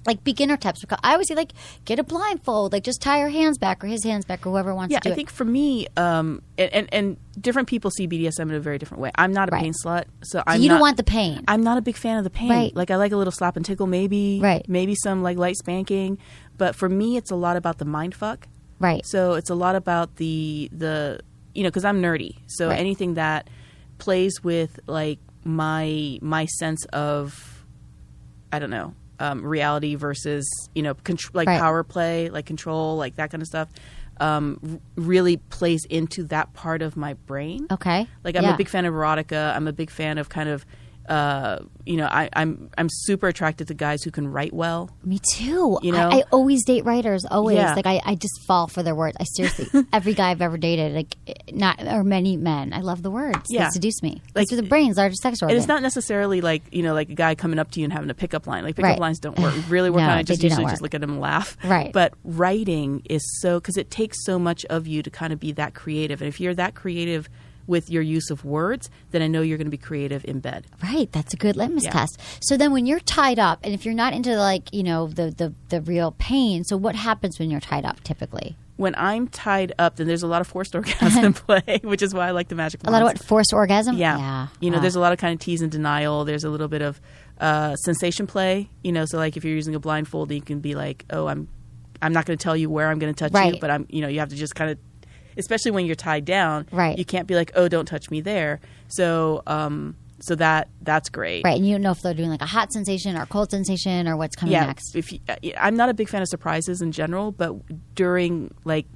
like beginner tips. I always say like get a blindfold, like just tie your hands back or his hands back or whoever wants yeah, to do I it. think for me, um, and, and and different people see B D S M in a very different way. I'm not a Right. pain slut, so So I'm you not, don't want the pain. I'm not a big fan of the pain. Right. Like I like a little slap and tickle, maybe, Right. maybe some like light spanking. But for me, it's a lot about the mind fuck. Right. So it's a lot about the the you know because I'm nerdy, so Right. anything that plays with like my my sense of I don't know um, reality versus you know contr- like Right. power play, like control, like that kind of stuff. Um, r- really plays into that part of my brain. Okay. Like I'm Yeah. a big fan of erotica. I'm a big fan of kind of, uh, you know, I, I'm I'm super attracted to guys who can write well. Me too. You know? I, I always date writers. Always. Yeah. Like I, I just fall for their words. I seriously, every guy I've ever dated, like not or many men, I love the words. Yeah. They seduce me. Like- Like the brain's largest sex organ. And it's not necessarily like you know, like a guy coming up to you and having a pickup line. Like pickup Right. lines don't work. Really work No, on it. they Just do not usually work. just look at them and laugh. Right. But writing is so because it takes so much of you to kind of be that creative. And if you're that creative with your use of words, then I know you're going to be creative in bed. Right, that's a good litmus Yeah. test. So then when you're tied up, and if you're not into like, you know, the, the, the real pain, so what happens when you're tied up typically? When I'm tied up, then there's a lot of forced orgasm play, which is why I like the magic A lot of wands. what? Forced orgasm? Yeah. Yeah. You know, Wow. there's a lot of kind of tease and denial. There's a little bit of uh, sensation play. You know, so like if you're using a blindfold, you can be like, oh, I'm I'm not going to tell you where I'm going to touch Right. you, but I'm, you know, you have to just kind of, especially when you're tied down, Right. you can't be like, oh, don't touch me there. So, um, so that that's great. Right, and you don't know if they're doing like a hot sensation or a cold sensation or what's coming Yeah. next. If you, I'm not a big fan of surprises in general, but during like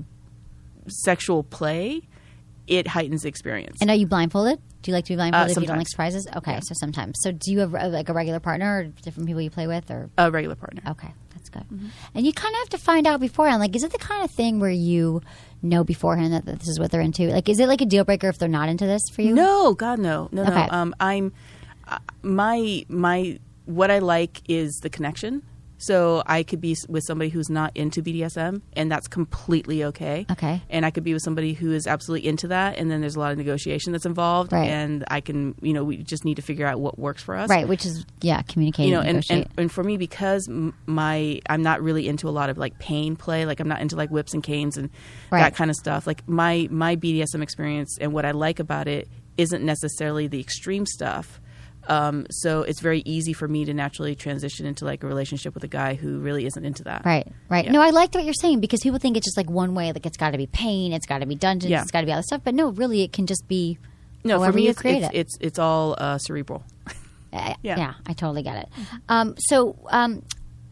sexual play, it heightens the experience. And are you blindfolded? Do you like to be blindfolded Uh, if you don't like sometimes. surprises? Okay, so sometimes. So do you have uh, like a regular partner or different people you play with or? A regular partner. Okay, that's good. And you kind of have to find out beforehand. Like, is it the kind of thing where you know beforehand that, that this is what they're into? Like, is it like a deal breaker if they're not into this for you? No, God, no, no, Okay. no. Um, I'm uh, my my what I like is the connection. So I could be s- with somebody who's not into B D S M, and that's completely okay. Okay. And I could be with somebody who is absolutely into that, and then there's a lot of negotiation that's involved. Right. And I can, you know, we just need to figure out what works for us. Right, which is, yeah, communicating, You know, and, negotiate. and, and for me, because m- my I'm not really into a lot of like pain play, like I'm not into like whips and canes and Right. that kind of stuff. Like my my B D S M experience and what I like about it isn't necessarily the extreme stuff. Um, so it's very easy for me to naturally transition into like a relationship with a guy who really isn't into that. Right, right. Yeah. No, I liked what you're saying because people think it's just like one way. Like it's got to be pain, it's got to be dungeons, Yeah. it's got to be all this stuff. But no, really, it can just be No, however for me, you it's create it's, it. it's it's all uh, cerebral. Uh, Yeah. yeah, I totally get it. Um, so, um,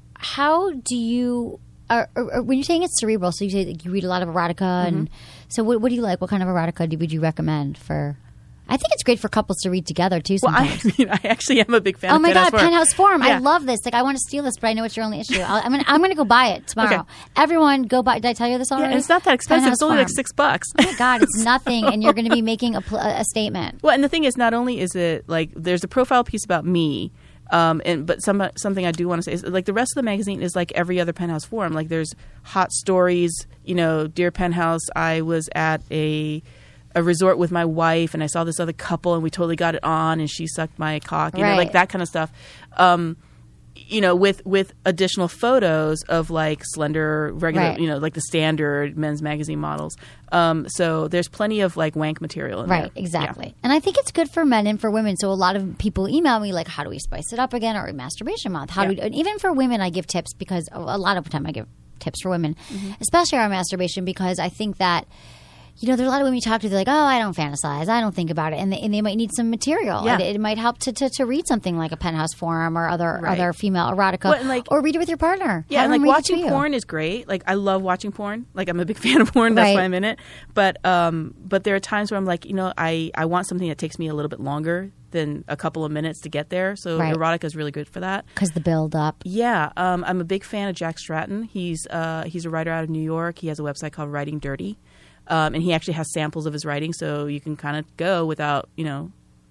how do you? Or, or, or when you're saying it's cerebral, so you say that you read a lot of erotica, and Mm-hmm. so what, what do you like? What kind of erotica do, would you recommend for? I think it's great for couples to read together too. Well, I, Sometimes. mean, I actually am a big fan. Oh of my Penthouse God, Forum. Penthouse Forum! I Yeah. love this. Like, I want to steal this, but I know it's your only issue. I'll, I'm gonna, I'm gonna go buy it tomorrow. Okay. Everyone, go buy. Did I tell you this Yeah, already? and it's not that expensive. Penthouse It's only like Forum. six bucks. Oh my God, it's nothing, and you're going to be making a, pl- a statement. Well, and the thing is, not only is it like there's a profile piece about me, um, and but some something I do want to say is like the rest of the magazine is like every other Penthouse Forum. Like there's hot stories. You know, dear Penthouse, I was at a a resort with my wife, and I saw this other couple, and we totally got it on, and she sucked my cock. You know, Right. like that kind of stuff. Um, you know, with with additional photos of like slender, regular, Right. you know, like the standard men's magazine models. Um, so there's plenty of like wank material in Right, there. exactly. Yeah. And I think it's good for men and for women. So a lot of people email me like, how do we spice it up again? Or masturbation month. How do we, and even for women, I give tips because a lot of the time I give tips for women, Mm-hmm. especially around masturbation, because I think that, you know, there are a lot of women you talk to, they're like, oh, I don't fantasize. I don't think about it. And they, and they might need some material. Yeah. It, it might help to, to, to read something like a Penthouse Forum or other Right. other female erotica. Well, and, like- or read it with your partner. Yeah, Have and them like read it to watching you. porn is great. Like I love watching porn. Like I'm a big fan of porn. That's Right. why I'm in it. But um, but there are times where I'm like, you know, I, I want something that takes me a little bit longer than a couple of minutes to get there. So Right. erotica is really good for that. Because the build up. Yeah, um, I'm a big fan of Jack Stratton. He's uh, he's a writer out of New York. He has a website called Writing Dirty, um, and he actually has samples of his writing, so you can kind of go without you know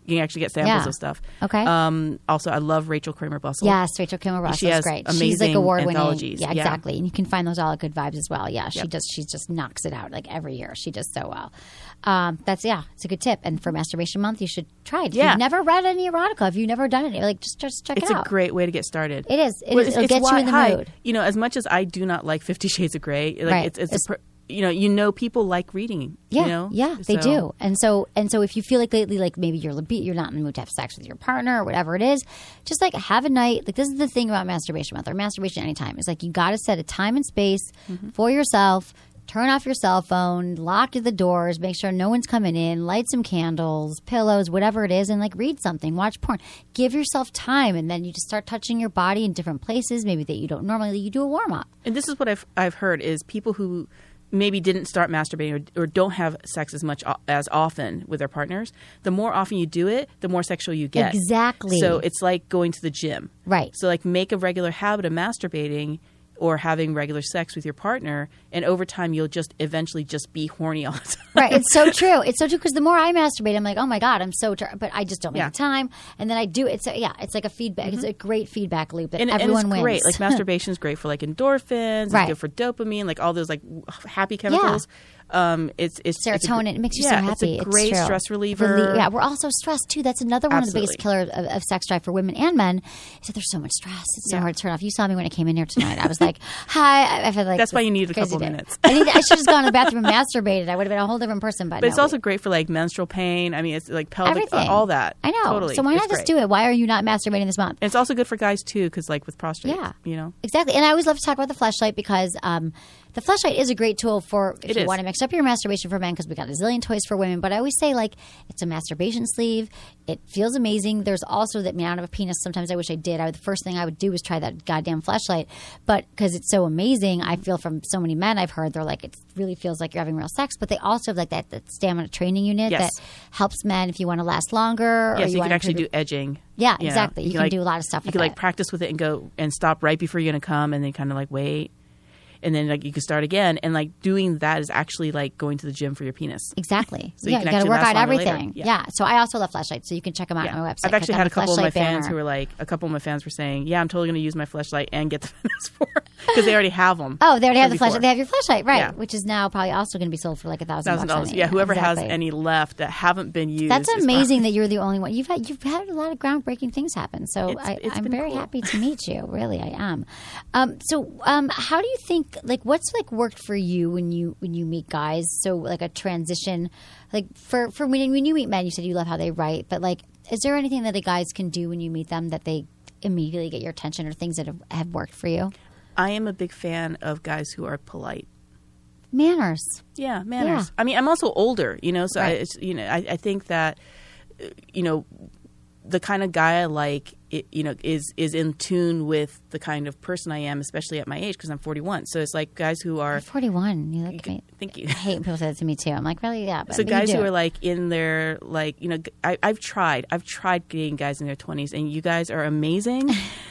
you can actually get samples Yeah. of stuff. Okay. Um, also, I love Rachel Kramer Bussell. Yes, Rachel Kimmer Russell She is has great. amazing She's like award winning. anthologies. Yeah, Yeah. exactly. And you can find those all at Good Vibes as well. Yeah, she Yep. does. She just knocks it out like every year. She does so well. Um, that's yeah, it's a good tip. And for Masturbation Month, you should try it. If Yeah. you've never read any erotica, if you've never done it, like just just check It's it a out. great way to get started. It is. It Well, is. it's- It'll it's get why- you in the hi, mood. You know, as much as I do not like Fifty Shades of Grey, like Right. it's, it's, It's- a per, you know, you know, people like reading. Yeah, you know? yeah, they So- do. And so, and so, if you feel like lately, like maybe you're libi- you're not in the mood to have sex with your partner or whatever it is, just like have a night. Like this is the thing about Masturbation Month or masturbation anytime is like you got to set a time and space Mm-hmm. for yourself. Turn off your cell phone, lock the doors, make sure no one's coming in, light some candles, pillows, whatever it is, and like read something, watch porn. Give yourself time, and then you just start touching your body in different places, maybe that you don't normally. You do a warm up. And this is what I've I've heard is people who maybe didn't start masturbating or, or don't have sex as much o- as often with their partners. The more often you do it, the more sexual you get. Exactly. So it's like going to the gym. Right. So like make a regular habit of masturbating or having regular sex with your partner, and over time you'll just eventually just be horny all the time. Right. It's so true. It's so true because the more I masturbate, I'm like, oh my God, I'm so tired. But I just don't make Yeah. the time. And then I do it. So yeah, it's like a feedback. It's a great feedback loop that And, everyone and it's wins. great. Like masturbation is great for like endorphins. Right. It's good for dopamine, like all those like w- happy chemicals. Um, it's it's it's a gr- Serotonin. It makes you yeah, so happy. It's a great true. stress reliever. Relie- yeah, we're also stressed too. That's another one Absolutely. of the biggest killers of, of sex drive for women and men. Is that there's so much stress. It's so Yeah. hard to turn off. You saw me when I came in here tonight. I was like, "Hi." I, I felt like That's why this you needed a crazy couple day. minutes. I, need, I should have just gone to the bathroom and masturbated. I would have been a whole different person. But, But it's no, also great for like menstrual pain. I mean, it's like pelvic, everything. all that. I know. Totally. So why It's not just great. do it? Why are you not masturbating this month? And it's also good for guys too, because like with prostate, Yeah. you know. Exactly. And I always love to talk about the fleshlight because um, the fleshlight is a great tool for if It you is. want to mix up your masturbation for men because we got a zillion toys for women. But I always say, like, it's a masturbation sleeve. It feels amazing. There's also that, I mean, I don't have a penis. Sometimes I wish I did. I, the first thing I would do is try that goddamn fleshlight. But because it's so amazing, I feel from so many men I've heard, they're like, it really feels like you're having real sex. But they also have like that, that stamina training unit Yes. that helps men if you want to last longer. or Yes, you want can actually to do edging. Yeah, you know. exactly. You can like- do a lot of stuff You with can like it. practice with it and go and stop right before you're going to come, and then kind of like wait, and then like you can start again. And like doing that is actually like going to the gym for your penis. Exactly. So you yeah, can you got to actually work last out longer later. everything. Yeah. Yeah. So I also love flashlights, so you can check them out Yeah. on my website. I've actually Click on had a the couple of my Fleshlight fans banner. who were like, a couple of my fans were saying, "Yeah, I'm totally going to use my fleshlight and get the fitness for," because they already have them. Oh, they already have the before. flashlight. They have your flashlight, right? Yeah. Which is now probably also going to be sold for like a thousand Thousand bucks. dollars. Yeah, whoever exactly. has any left that haven't been used. That's is amazing probably- that you're the only one. You've had you've had a lot of groundbreaking things happen. So It's- I, it's I'm been very cool. happy to meet you. Really, I am. Um, so um, how do you think? Like, what's like worked for you when you when you meet guys? So like a transition, like for for when when you meet men, you said you love how they write, but like, is there anything that the guys can do when you meet them that they immediately get your attention, or things that have, have worked for you? I am a big fan of guys who are polite. Manners. Yeah, manners. Yeah. I mean, I'm also older, you know, so I, Right. it's, you know, I, I think that, uh, you know, the kind of guy I like, it, you know, is is in tune with the kind of person I am, especially at my age, because I'm forty-one. So it's like guys who are. You're forty-one. You look great. Thank you. I hate when people say that to me too. I'm like, really? Yeah. But, So but you guys do. who are like in their like, you know, I, I've tried, I've tried dating guys in their twenties, and you guys are amazing,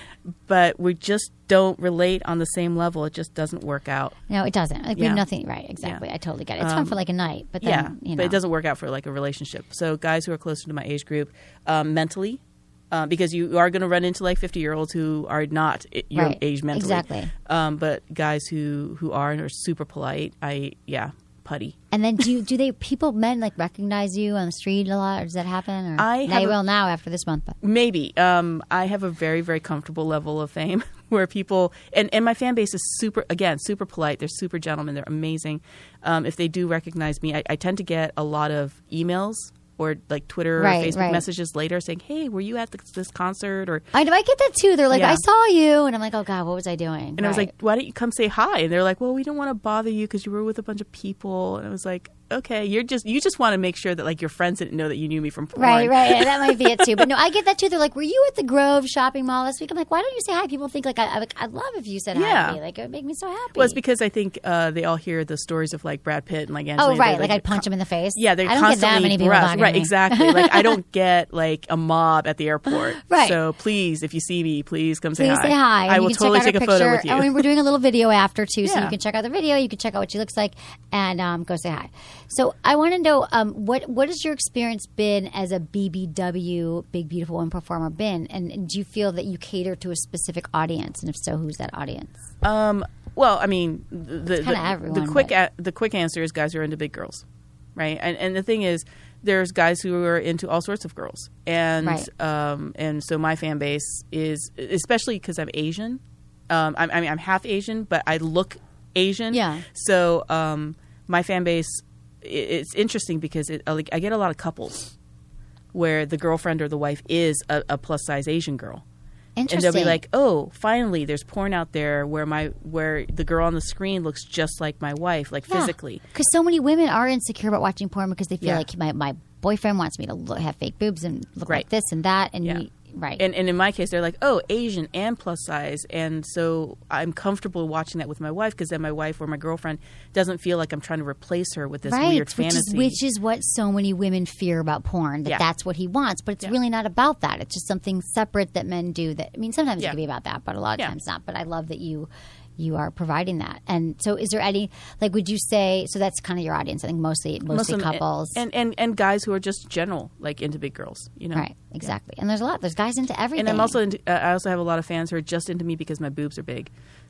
but we just don't relate on the same level. It just doesn't work out. No, it doesn't. Like we Yeah. have nothing. Right. Exactly. Yeah. I totally get it. It's fun Um, for like a night, but then yeah, you know, but it doesn't work out for like a relationship. So guys who are closer to my age group, um, mentally, uh, because you are going to run into like fifty year olds who are not i- your Right. age mentally. Exactly. Um, but guys who who are and are super polite, I yeah, putty. And then do you, do they people men like recognize you on the street a lot, or does that happen? Or I they have a- will now after this month. But Maybe. Um, I have a very, very comfortable level of fame where people, and, and my fan base is super, again, super polite. They're super gentlemen. They're amazing. Um, if they do recognize me, I, I tend to get a lot of emails or like Twitter Right, or Facebook right. messages later saying, "Hey, were you at this, this concert?" Or I, I get that too. They're like, Yeah. I saw you, and I'm like, oh god, what was I doing? And I was like, why don't you come say hi? And they're like, well, we don't want to bother you because you were with a bunch of people. And I was like, okay, you're just you just want to make sure that like your friends didn't know that you knew me from porn. right, right. Yeah, that might be it too. But no, I get that too. They're like, were you at the Grove shopping mall last week? I'm like, why don't you say hi? People think like I, I like, I'd love if you said hi Yeah. to me. Like it would make me so happy. Well, it's because I think uh, they all hear the stories of like Brad Pitt and like oh Angelina. right, They're, like I'd punch him in the face. Yeah, they're I don't get constantly that many people harassed. talking Right, to me. exactly. Like I don't get like a mob at the airport. Right. So please, if you see me, please come say Please hi. say hi. And I you will can totally check out take her a photo picture. with you. I mean, we're doing a little video after too, so Yeah. you can check out the video. You can check out what she looks like, and um, go say hi. So I want to know um, what what has your experience been as a B B W, Big Beautiful Woman performer, been, and, and do you feel that you cater to a specific audience, and if so, who's that audience? Um, well, I mean, the the, everyone, the quick a, the quick answer is guys who are into big girls, right? And and the thing is, there's guys who are into all sorts of girls, and Right. um, and so my fan base is, especially because I'm Asian. Um, I'm, I mean, I'm half Asian, but I look Asian. Yeah. So um, my fan base, it, it's interesting because it, like, I get a lot of couples where the girlfriend or the wife is a, a plus size Asian girl. And Interesting. they'll be like, "Oh, finally, there's porn out there where my where the girl on the screen looks just like my wife, like Yeah. physically." Because so many women are insecure about watching porn because they feel Yeah. like my, my boyfriend wants me to look, have fake boobs and look Right. like this and that. And Yeah. you, right. And and in my case, they're like, "Oh, Asian and plus size," and so I'm comfortable watching that with my wife because then my wife or my girlfriend doesn't feel like I'm trying to replace her with this right. weird which fantasy. Is, which is what so many women fear about porn, that Yeah. that's what he wants. But it's Yeah. really not about that. It's just something separate that men do that, I mean, sometimes Yeah. it can be about that, but a lot of Yeah. times not. But I love that you you are providing that. And so is there any, like, would you say, so that's kind of your audience, I think mostly, mostly Most of them- couples. and, and and guys who are just general, like into big girls, you know. Right, exactly. And there's a lot. There's guys into everything. And I'm also into, uh, I also have a lot of fans who are just into me because my boobs are big.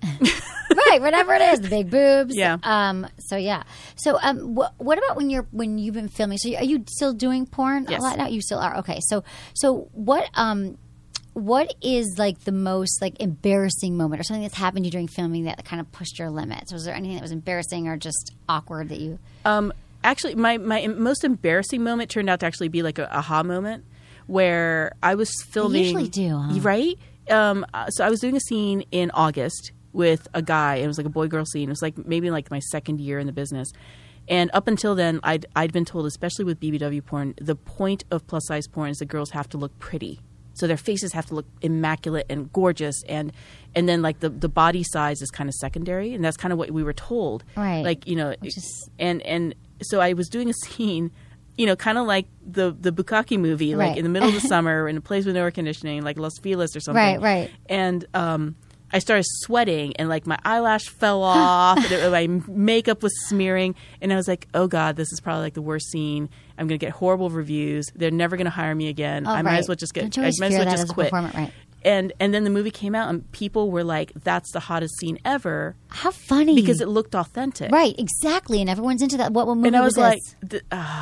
right, whatever it is, the big boobs. Yeah. Um. So yeah. So um. Wh- what about when you're when you've been filming? So are you still doing porn Yes. a lot now? You still are. Okay. So so what um. What is like the most like embarrassing moment or something that's happened to you during filming that kind of pushed your limits? Was there anything that was embarrassing or just awkward that you? Um, actually, my, my most embarrassing moment turned out to actually be like a aha moment where I was filming. usually do, huh? Right? Um, uh, so I was doing a scene in August with a guy. It was like a boy-girl scene. It was like maybe like my second year in the business. And up until then, I'd, I'd been told, especially with B B W porn, the point of plus-size porn is the girls have to look pretty. So their faces have to look immaculate and gorgeous, and and then like the, the body size is kind of secondary, and that's kind of what we were told. Right. Like, you know, Which is- and and so I was doing a scene, you know, kind of like the the Bukkake movie, like Right. in the middle of the summer in a place with no air conditioning, like Los Feliz or something. Right, right. And um, I started sweating, and like my eyelash fell off, and it, my makeup was smearing, and I was like, "Oh God, this is probably like the worst scene. I'm going to get horrible reviews. They're never going to hire me again. Oh, I might right. as well just get. Don't you I always might as fear well that just as a quit." performer? Right. And and then the movie came out, and people were like, "That's the hottest scene ever," How funny. because it looked authentic. Right, exactly, and everyone's into that. What, what movie And I was, was like, this? th-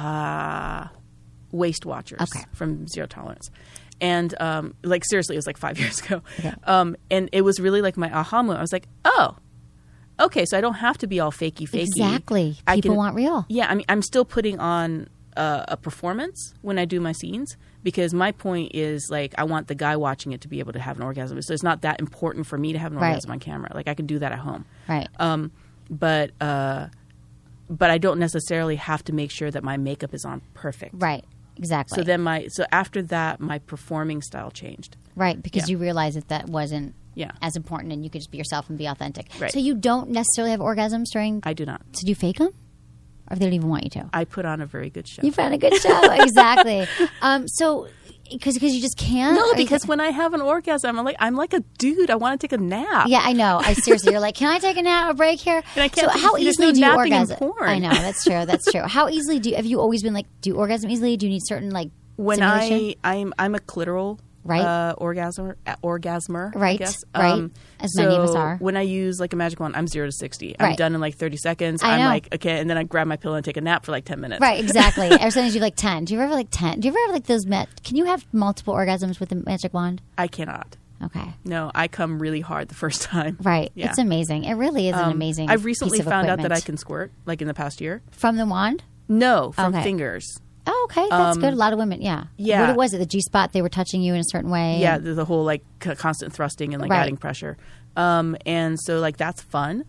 ah, Waste Watchers Okay. from Zero Tolerance. And, um, like, seriously, it was like five years ago. Okay. Um, and it was really like my aha moment. I was like, oh, okay, so I don't have to be all fakey, fakey. Exactly. I People can- want real. Yeah, I mean, I'm still putting on uh, a performance when I do my scenes because my point is, like, I want the guy watching it to be able to have an orgasm. So it's not that important for me to have an Right. orgasm on camera. Like, I can do that at home. Right. Um, but uh, but I don't necessarily have to make sure that my makeup is on perfect. Right. Exactly. So then my so after that my performing style changed. right, because Yeah. you realized that that wasn't Yeah. as important, and you could just be yourself and be authentic. Right. So you don't necessarily have orgasms during. I do not. So do you fake them, or they don't even want you to? I put on a very good show. You put on a good show, exactly. Um, so because because you just can't. no, Or you because can't- when I have an orgasm, I'm like I'm like a dude. I want to take a nap. Yeah, I know. I seriously, you're like, can I take a nap, a break here? And I can't- So how there's easily no do you napping in orgasm? porn. I know that's true. That's true. How easily do you, have you always been like do you orgasm easily? Do you need certain like When stimulation? I I'm I'm a clitoral Right. uh, orgasmer uh, orgasmer I Right, guess. right. As many of us so are. When I use like a magic wand, I'm zero to sixty. I'm Right. done in like thirty seconds. I I'm know. like okay, and then I grab my pillow and take a nap for like ten minutes. Right, exactly. Or sometimes you have like ten. Do you ever have like ten? Do you ever have like those? Met- Can you have multiple orgasms with the magic wand? I cannot. Okay. No, I come really hard the first time. Right. Yeah. It's amazing. It really is an Um, amazing. I've recently piece of found out that I equipment. can squirt, like in the past year. From the wand. No, from Okay. fingers. Oh, okay, that's Um, good. A lot of women, yeah. yeah. What was it? The G spot? They were touching you in a certain way. Yeah, and- the, the whole like c- constant thrusting and like Right. adding pressure. Um, and so like that's fun.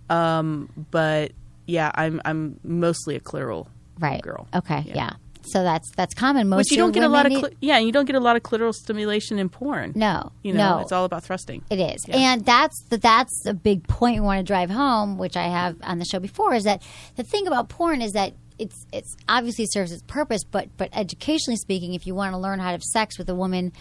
Um, but yeah, I'm I'm mostly a clitoral right. girl. Okay, yeah. Yeah. So that's that's common. Most But you don't get a women lot of need- cli- yeah, you don't get a lot of clitoral stimulation in porn. No, You know, no. it's all about thrusting. It is, Yeah. and that's the, that's a big point we want to drive home, which I have on the show before. Is that the thing about porn is that it's it's obviously serves its purpose, but but educationally speaking, if you want to learn how to have sex with a woman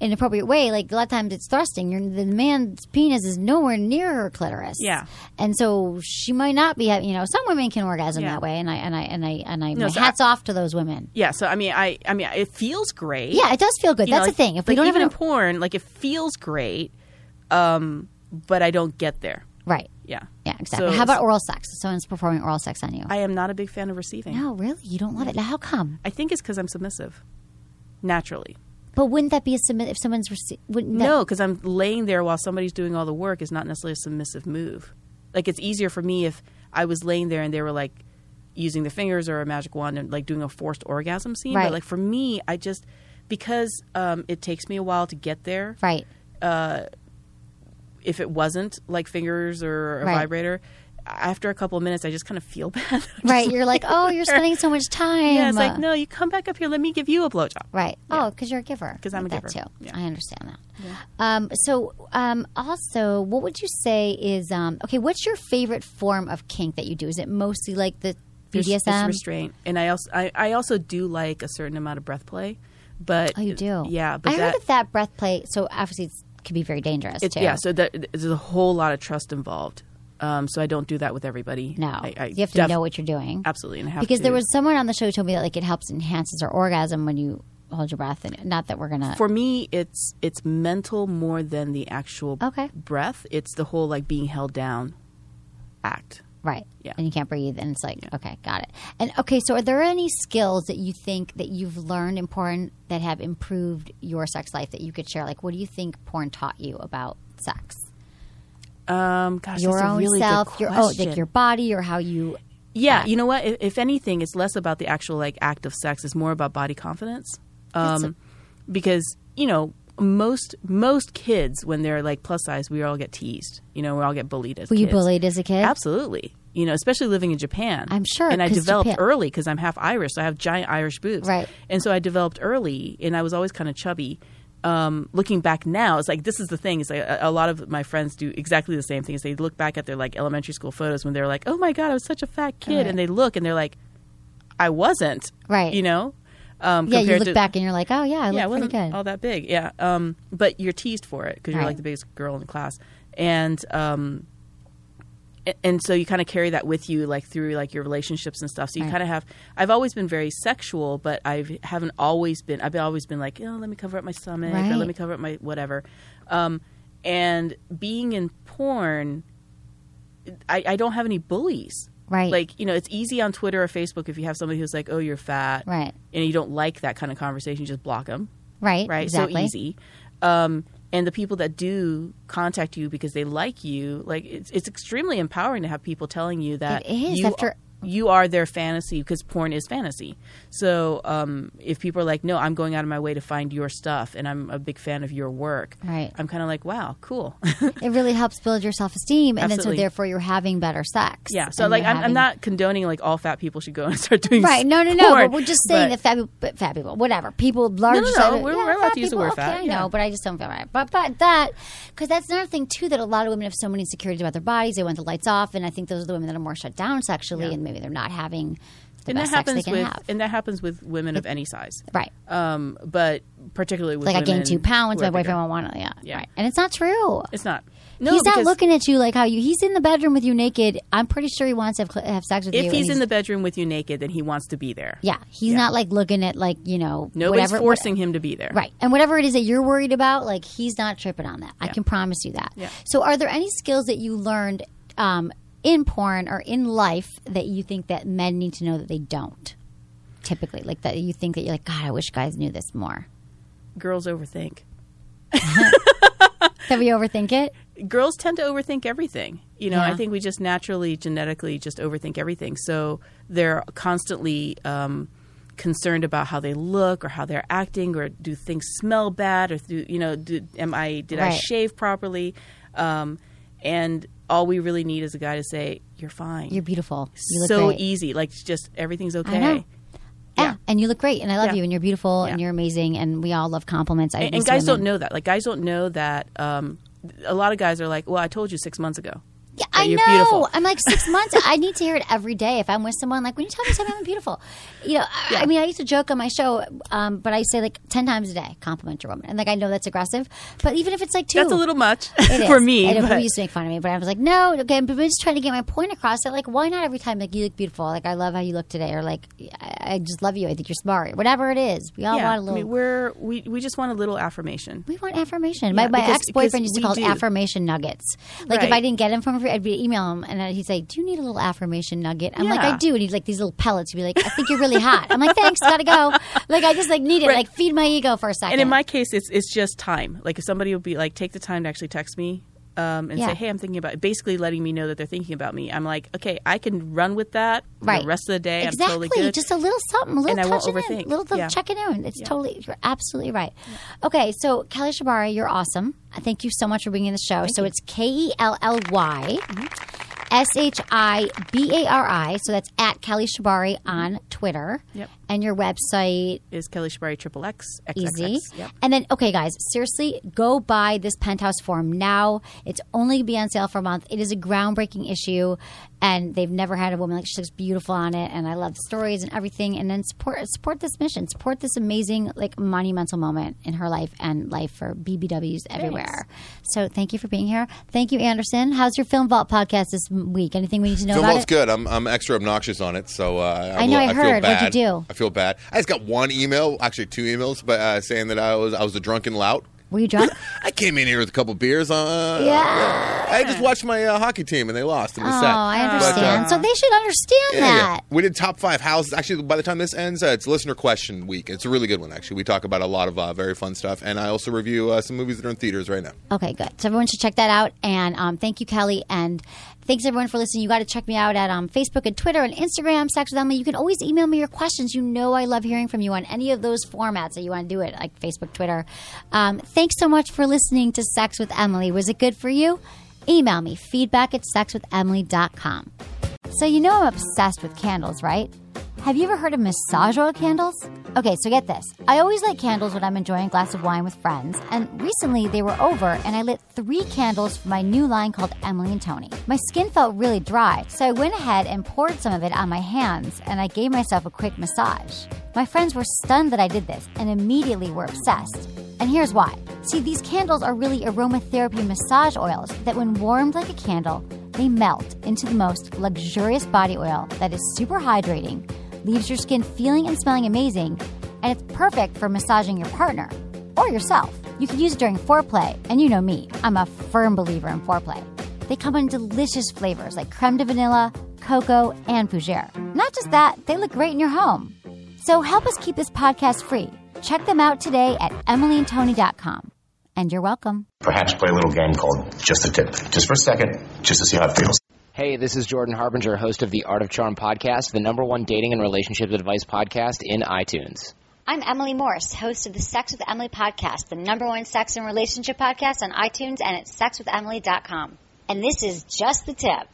inappropriate way, like a lot of times it's thrusting. You're, the man's penis is nowhere near her clitoris. Yeah. And so she might not be having, you know, some women can orgasm Yeah. that way. And I, and I, and I, and I, No, my so hats I- off to those women. Yeah. So, I mean, I, I mean, it feels great. Yeah, it does feel good. You know, That's like- the thing. If we like don't even have in porn, like it feels great, um, but I don't get there. Right. Yeah. Yeah, exactly. So- How about oral sex? If someone's performing oral sex on you. I am not a big fan of receiving. No, really? You don't love it? Now, how come? I think it's because I'm submissive, naturally. But wouldn't that be a submit if someone's rece- wouldn't that- No, because I'm laying there while somebody's doing all the work is not necessarily a submissive move. Like it's easier for me if I was laying there and they were like using their fingers or a magic wand and like doing a forced orgasm scene. Right. But like for me, I just because um, it takes me a while to get there. Right. Uh, if it wasn't like fingers or a Right. vibrator, after a couple of minutes, I just kind of feel bad. Right. You're like, oh, you're spending so much time. Yeah, it's like, no, you come back up here. Let me give you a blowjob. Right. Oh, because you're a giver. 'Cause I'm a That giver. too. Yeah. I understand that. Um, so, um, also, what would you say is um, okay? What's your favorite form of kink that you do? Is it mostly like the B D S There's- M? It's restraint, and I also I, I also do like a certain amount of breath play, but Oh, you do. Yeah, but I that, heard of that breath play. So obviously, it can be very dangerous It's, too. yeah, so that, there's a whole lot of trust involved. Um, so I don't do that with everybody. No, I, I you have to def- know what you're doing. Absolutely, and I have Because to, there was someone on the show who told me that like it helps enhances our orgasm when you hold your breath. And not that we're gonna. For me, it's it's mental more than the actual Okay. breath. It's the whole like being held down act. Right. Yeah. And you can't breathe. And it's like, okay, got it. And okay, so are there any skills that you think that you've learned in porn that have improved your sex life that you could share? Like, what do you think porn taught you about sex? Um, gosh, your that's a own really self, good your oh, question. like your body, or how you. Yeah, act. you know what? If, if anything, it's less about the actual like act of sex. It's more about body confidence. That's Um, because you know most most kids when they're like plus size, we all get teased. You know, we all get bullied as Were you kids. bullied as a kid? Absolutely. You know, especially living in Japan. I'm sure, And I 'cause developed Japan- early because I'm half Irish. So I have giant Irish boobs. Right. And so I developed early, and I was always kind of chubby. Um, looking back now, it's like this is the thing. It's like a, a lot of my friends do exactly the same thing. Is they look back at their like elementary school photos when they're like, "Oh my god, I was such a fat kid," Right. and they look and they're like, "I wasn't." Right. You know. Um, Yeah, you compared look to- back and you're like, oh yeah, I yeah, I look pretty wasn't good. all that big. Yeah. Um, but you're teased for it because you're Right. like the biggest girl in the class, and um, a- and so you kind of carry that with you like through like your relationships and stuff. So you Right. kind of have. I've always been very sexual, but I haven't always been. I've always been like, oh, let me cover up my stomach, or Right. let me cover up my whatever. Um, and being in porn, I, I don't have any bullies. Right. Like, you know, it's easy on Twitter or Facebook if you have somebody who's like, oh, you're fat. Right. And you don't like that kind of conversation, you just block them. Right. Right. Exactly. So easy. Um, and the people that do contact you because they like you, like it's it's extremely empowering to have people telling you that It is, you, after- you are their fantasy because porn is fantasy. So um, if people are like, no, I'm going out of my way to find your stuff and I'm a big fan of your work, Right. I'm kind of like, wow, cool. It really helps build your self esteem, and then so Absolutely. therefore you're having better sex. Yeah. So And like, you're I'm, I'm having- not condoning like all fat people should go and start doing Right, no, no, no. porn, But we're just saying but- that fat people, but fat people, whatever, people large. no, side- we're- yeah, we're allowed fat to use the people, word okay, fat, I yeah. know, but I just don't feel right. But but that because that's another thing too that a lot of women have so many insecurities about their bodies. They want the lights off, and I think those are the women that are more shut down sexually, Yeah. and maybe they're not having the and that best sex they happens can with have. and that happens with women of any size, Right. um, but particularly with Like I women gained two pounds, who my are bigger. boyfriend won't want to. Yeah, Yeah. right. And it's not true. It's not. No, he's not because looking at you like how you. He's in the bedroom with you naked. I'm pretty sure he wants to have, cl- have sex with you. If and he's in the bedroom with you naked, then he wants to be there. yeah, he's Yeah. not like looking at like you know Nobody's whatever, forcing him to be there. Right. And whatever it is that you're worried about, like he's not tripping on that. I Yeah. can promise you that. Yeah. So are there any skills that you learned um, in porn or in life that you think that men need to know that they don't? Typically, like that you think that you're like, God, I wish guys knew this more. Girls overthink. That we overthink it? Girls tend to overthink everything. You know, Yeah. I think we just naturally, genetically, just overthink everything. So they're constantly um, concerned about how they look or how they're acting, or do things smell bad, or do you know, do, am I did I Right. shave properly? Um, and all we really need is a guy to say, "You're fine. You're beautiful. You look so great. easy. Like just everything's okay." know. Yeah. Yeah. And you look great, and I love Yeah. you, and you're beautiful, and Yeah. you're amazing, and we all love compliments. I And, and use guys women. don't know that. Like guys don't know that. Um, a lot of guys are like, "Well, I told you six months ago." Yeah, Right? I you're know. beautiful. I'm like six months. I need to hear it every day. If I'm with someone, like when you tell me something, I'm beautiful. You know, yeah. I mean, I used to joke on my show, um, but I say like ten times a day, compliment your woman, and like I know that's aggressive, but even if it's like two, that's a little much it for is. me. And but... people used to make fun of me, but I was like, no, okay, but I'm just trying to get my point across. That like, why not every time like you look beautiful, like I love how you look today, or like I, I just love you, I think you're smart, whatever it is. We all yeah, want a little. I mean, we're we we just want a little affirmation. We want affirmation. Yeah, my my because, ex boyfriend used to call do. it affirmation nuggets. Like right. if I didn't get him from free, I'd be email him and he'd say, "Do you need a little affirmation nugget?" I'm yeah. like, "I do." And he'd like these little pellets. He'd be like, "I think you're really hot." I'm like, "Thanks, gotta go." Like I just like need it. Right. Like feed my ego for a second. And in my case, it's it's just time. Like if somebody would be like, take the time to actually text me. Um, and yeah. say, hey, I'm thinking about it. Basically letting me know that they're thinking about me. I'm like, okay, I can run with that right. the rest of the day. Exactly. I'm totally good. Just a little something, a little and I won't touching overthink. in, little yeah. checking in. It's yeah. totally, you're absolutely right. Yeah. Okay, so Kelly Shibari, you're awesome. Thank you so much for being in the show. Thank so you. it's K E L L Y S H I B A R I. So that's at Kelly Shibari on Twitter. Yep. And your website is Kelly Shibari Triple X. Easy. Yep. And then, okay, guys, seriously, go buy this Penthouse Forum now. It's only going to be on sale for a month. It is a groundbreaking issue, and they've never had a woman like she looks beautiful on it. And I love the stories and everything. And then support support this mission, support this amazing, like monumental moment in her life and life for B B Ws everywhere. Thanks. So thank you for being here. Thank you, Anderson. How's your Film Vault podcast this week? Anything we need to know Film about Vault's it? good. I'm I'm extra obnoxious on it, so uh, I, I know. will, I I heard. Feel bad. What'd you do? I feel bad. I just got one email, actually two emails, but uh, saying that I was I was a drunken lout. Were you drunk? I came in here with a couple beers. Uh, yeah. I just watched my uh, hockey team and they lost. It was oh, sad. I understand. But, uh, so they should understand yeah, that. Yeah. We did top five houses. Actually, by the time this ends, uh, it's listener question week. It's a really good one, actually. We talk about a lot of uh, very fun stuff. And I also review uh, some movies that are in theaters right now. Okay, good. So everyone should check that out. And um, thank you, Kelly. And thanks, everyone, for listening. You got to check me out at um, Facebook and Twitter and Instagram, Sex with Emily. You can always email me your questions. You know I love hearing from you on any of those formats that you want to do it, like Facebook, Twitter. Um, thanks so much for listening to Sex with Emily. Was it good for you? Email me, feedback at sex with emily dot com. So you know I'm obsessed with candles, right? Have you ever heard of massage oil candles? Okay, so get this. I always light candles when I'm enjoying a glass of wine with friends, and recently they were over and I lit three candles for my new line called Emily and Tony. My skin felt really dry, so I went ahead and poured some of it on my hands and I gave myself a quick massage. My friends were stunned that I did this and immediately were obsessed. And here's why. See, these candles are really aromatherapy massage oils that when warmed like a candle, they melt into the most luxurious body oil that is super hydrating, leaves your skin feeling and smelling amazing, and it's perfect for massaging your partner or yourself. You can use it during foreplay, and you know me, I'm a firm believer in foreplay. They come in delicious flavors like creme de vanilla, cocoa, and fougere. Not just that, they look great in your home. So help us keep this podcast free. Check them out today at emily and tony dot com. And you're welcome. Perhaps play a little game called Just a Tip. Just for a second, just to see how it feels. Hey, this is Jordan Harbinger, host of the Art of Charm podcast, the number one dating and relationship advice podcast in iTunes. I'm Emily Morse, host of the Sex with Emily podcast, the number one sex and relationship podcast on iTunes and at sex with emily dot com. And this is Just the Tip.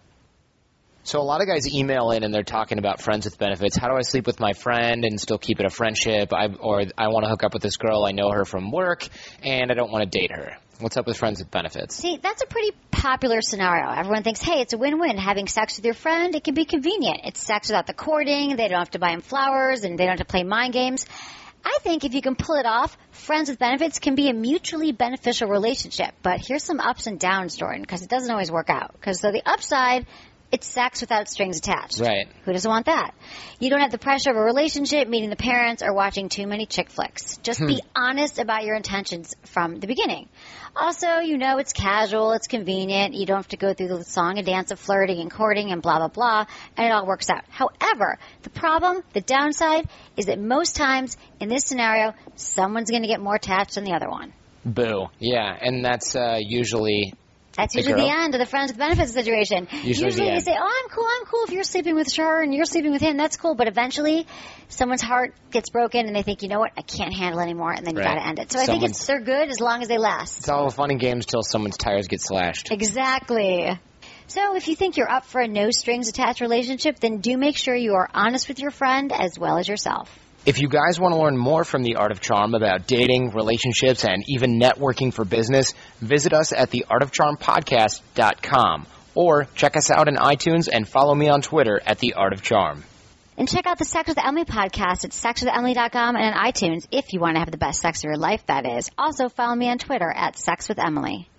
So a lot of guys email in and they're talking about friends with benefits. How do I sleep with my friend and still keep it a friendship? I, or I want to hook up with this girl. I know her from work, and I don't want to date her. What's up with friends with benefits? See, that's a pretty popular scenario. Everyone thinks, hey, it's a win-win. Having sex with your friend, it can be convenient. It's sex without the courting. They don't have to buy him flowers, and they don't have to play mind games. I think if you can pull it off, friends with benefits can be a mutually beneficial relationship. But here's some ups and downs, Jordan, because it doesn't always work out. Because so the upside, it's sex without strings attached. Right. Who doesn't want that? You don't have the pressure of a relationship, meeting the parents, or watching too many chick flicks. Just Hmm. be honest about your intentions from the beginning. Also, you know it's casual, it's convenient, you don't have to go through the song and dance of flirting and courting and blah, blah, blah, and it all works out. However, the problem, the downside, is that most times in this scenario, someone's going to get more attached than the other one. Boo. Yeah, and that's uh, usually... That's the usually girl? the end of the friends with benefits situation. Usually the you end. say, oh, I'm cool, I'm cool if you're sleeping with her and you're sleeping with him. That's cool. But eventually, someone's heart gets broken and they think, you know what, I can't handle anymore, and then you Right. got to end it. So I think it's they're good as long as they last. It's all fun and games till someone's tires get slashed. Exactly. So if you think you're up for a no-strings-attached relationship, then do make sure you are honest with your friend as well as yourself. If you guys want to learn more from the Art of Charm about dating, relationships, and even networking for business, visit us at the art of charm podcast dot com Or check us out on iTunes and follow me on Twitter at The Art of Charm. And check out the Sex with Emily podcast at sex with emily dot com and on iTunes if you want to have the best sex of your life, that is. Also, follow me on Twitter at Sex with Emily.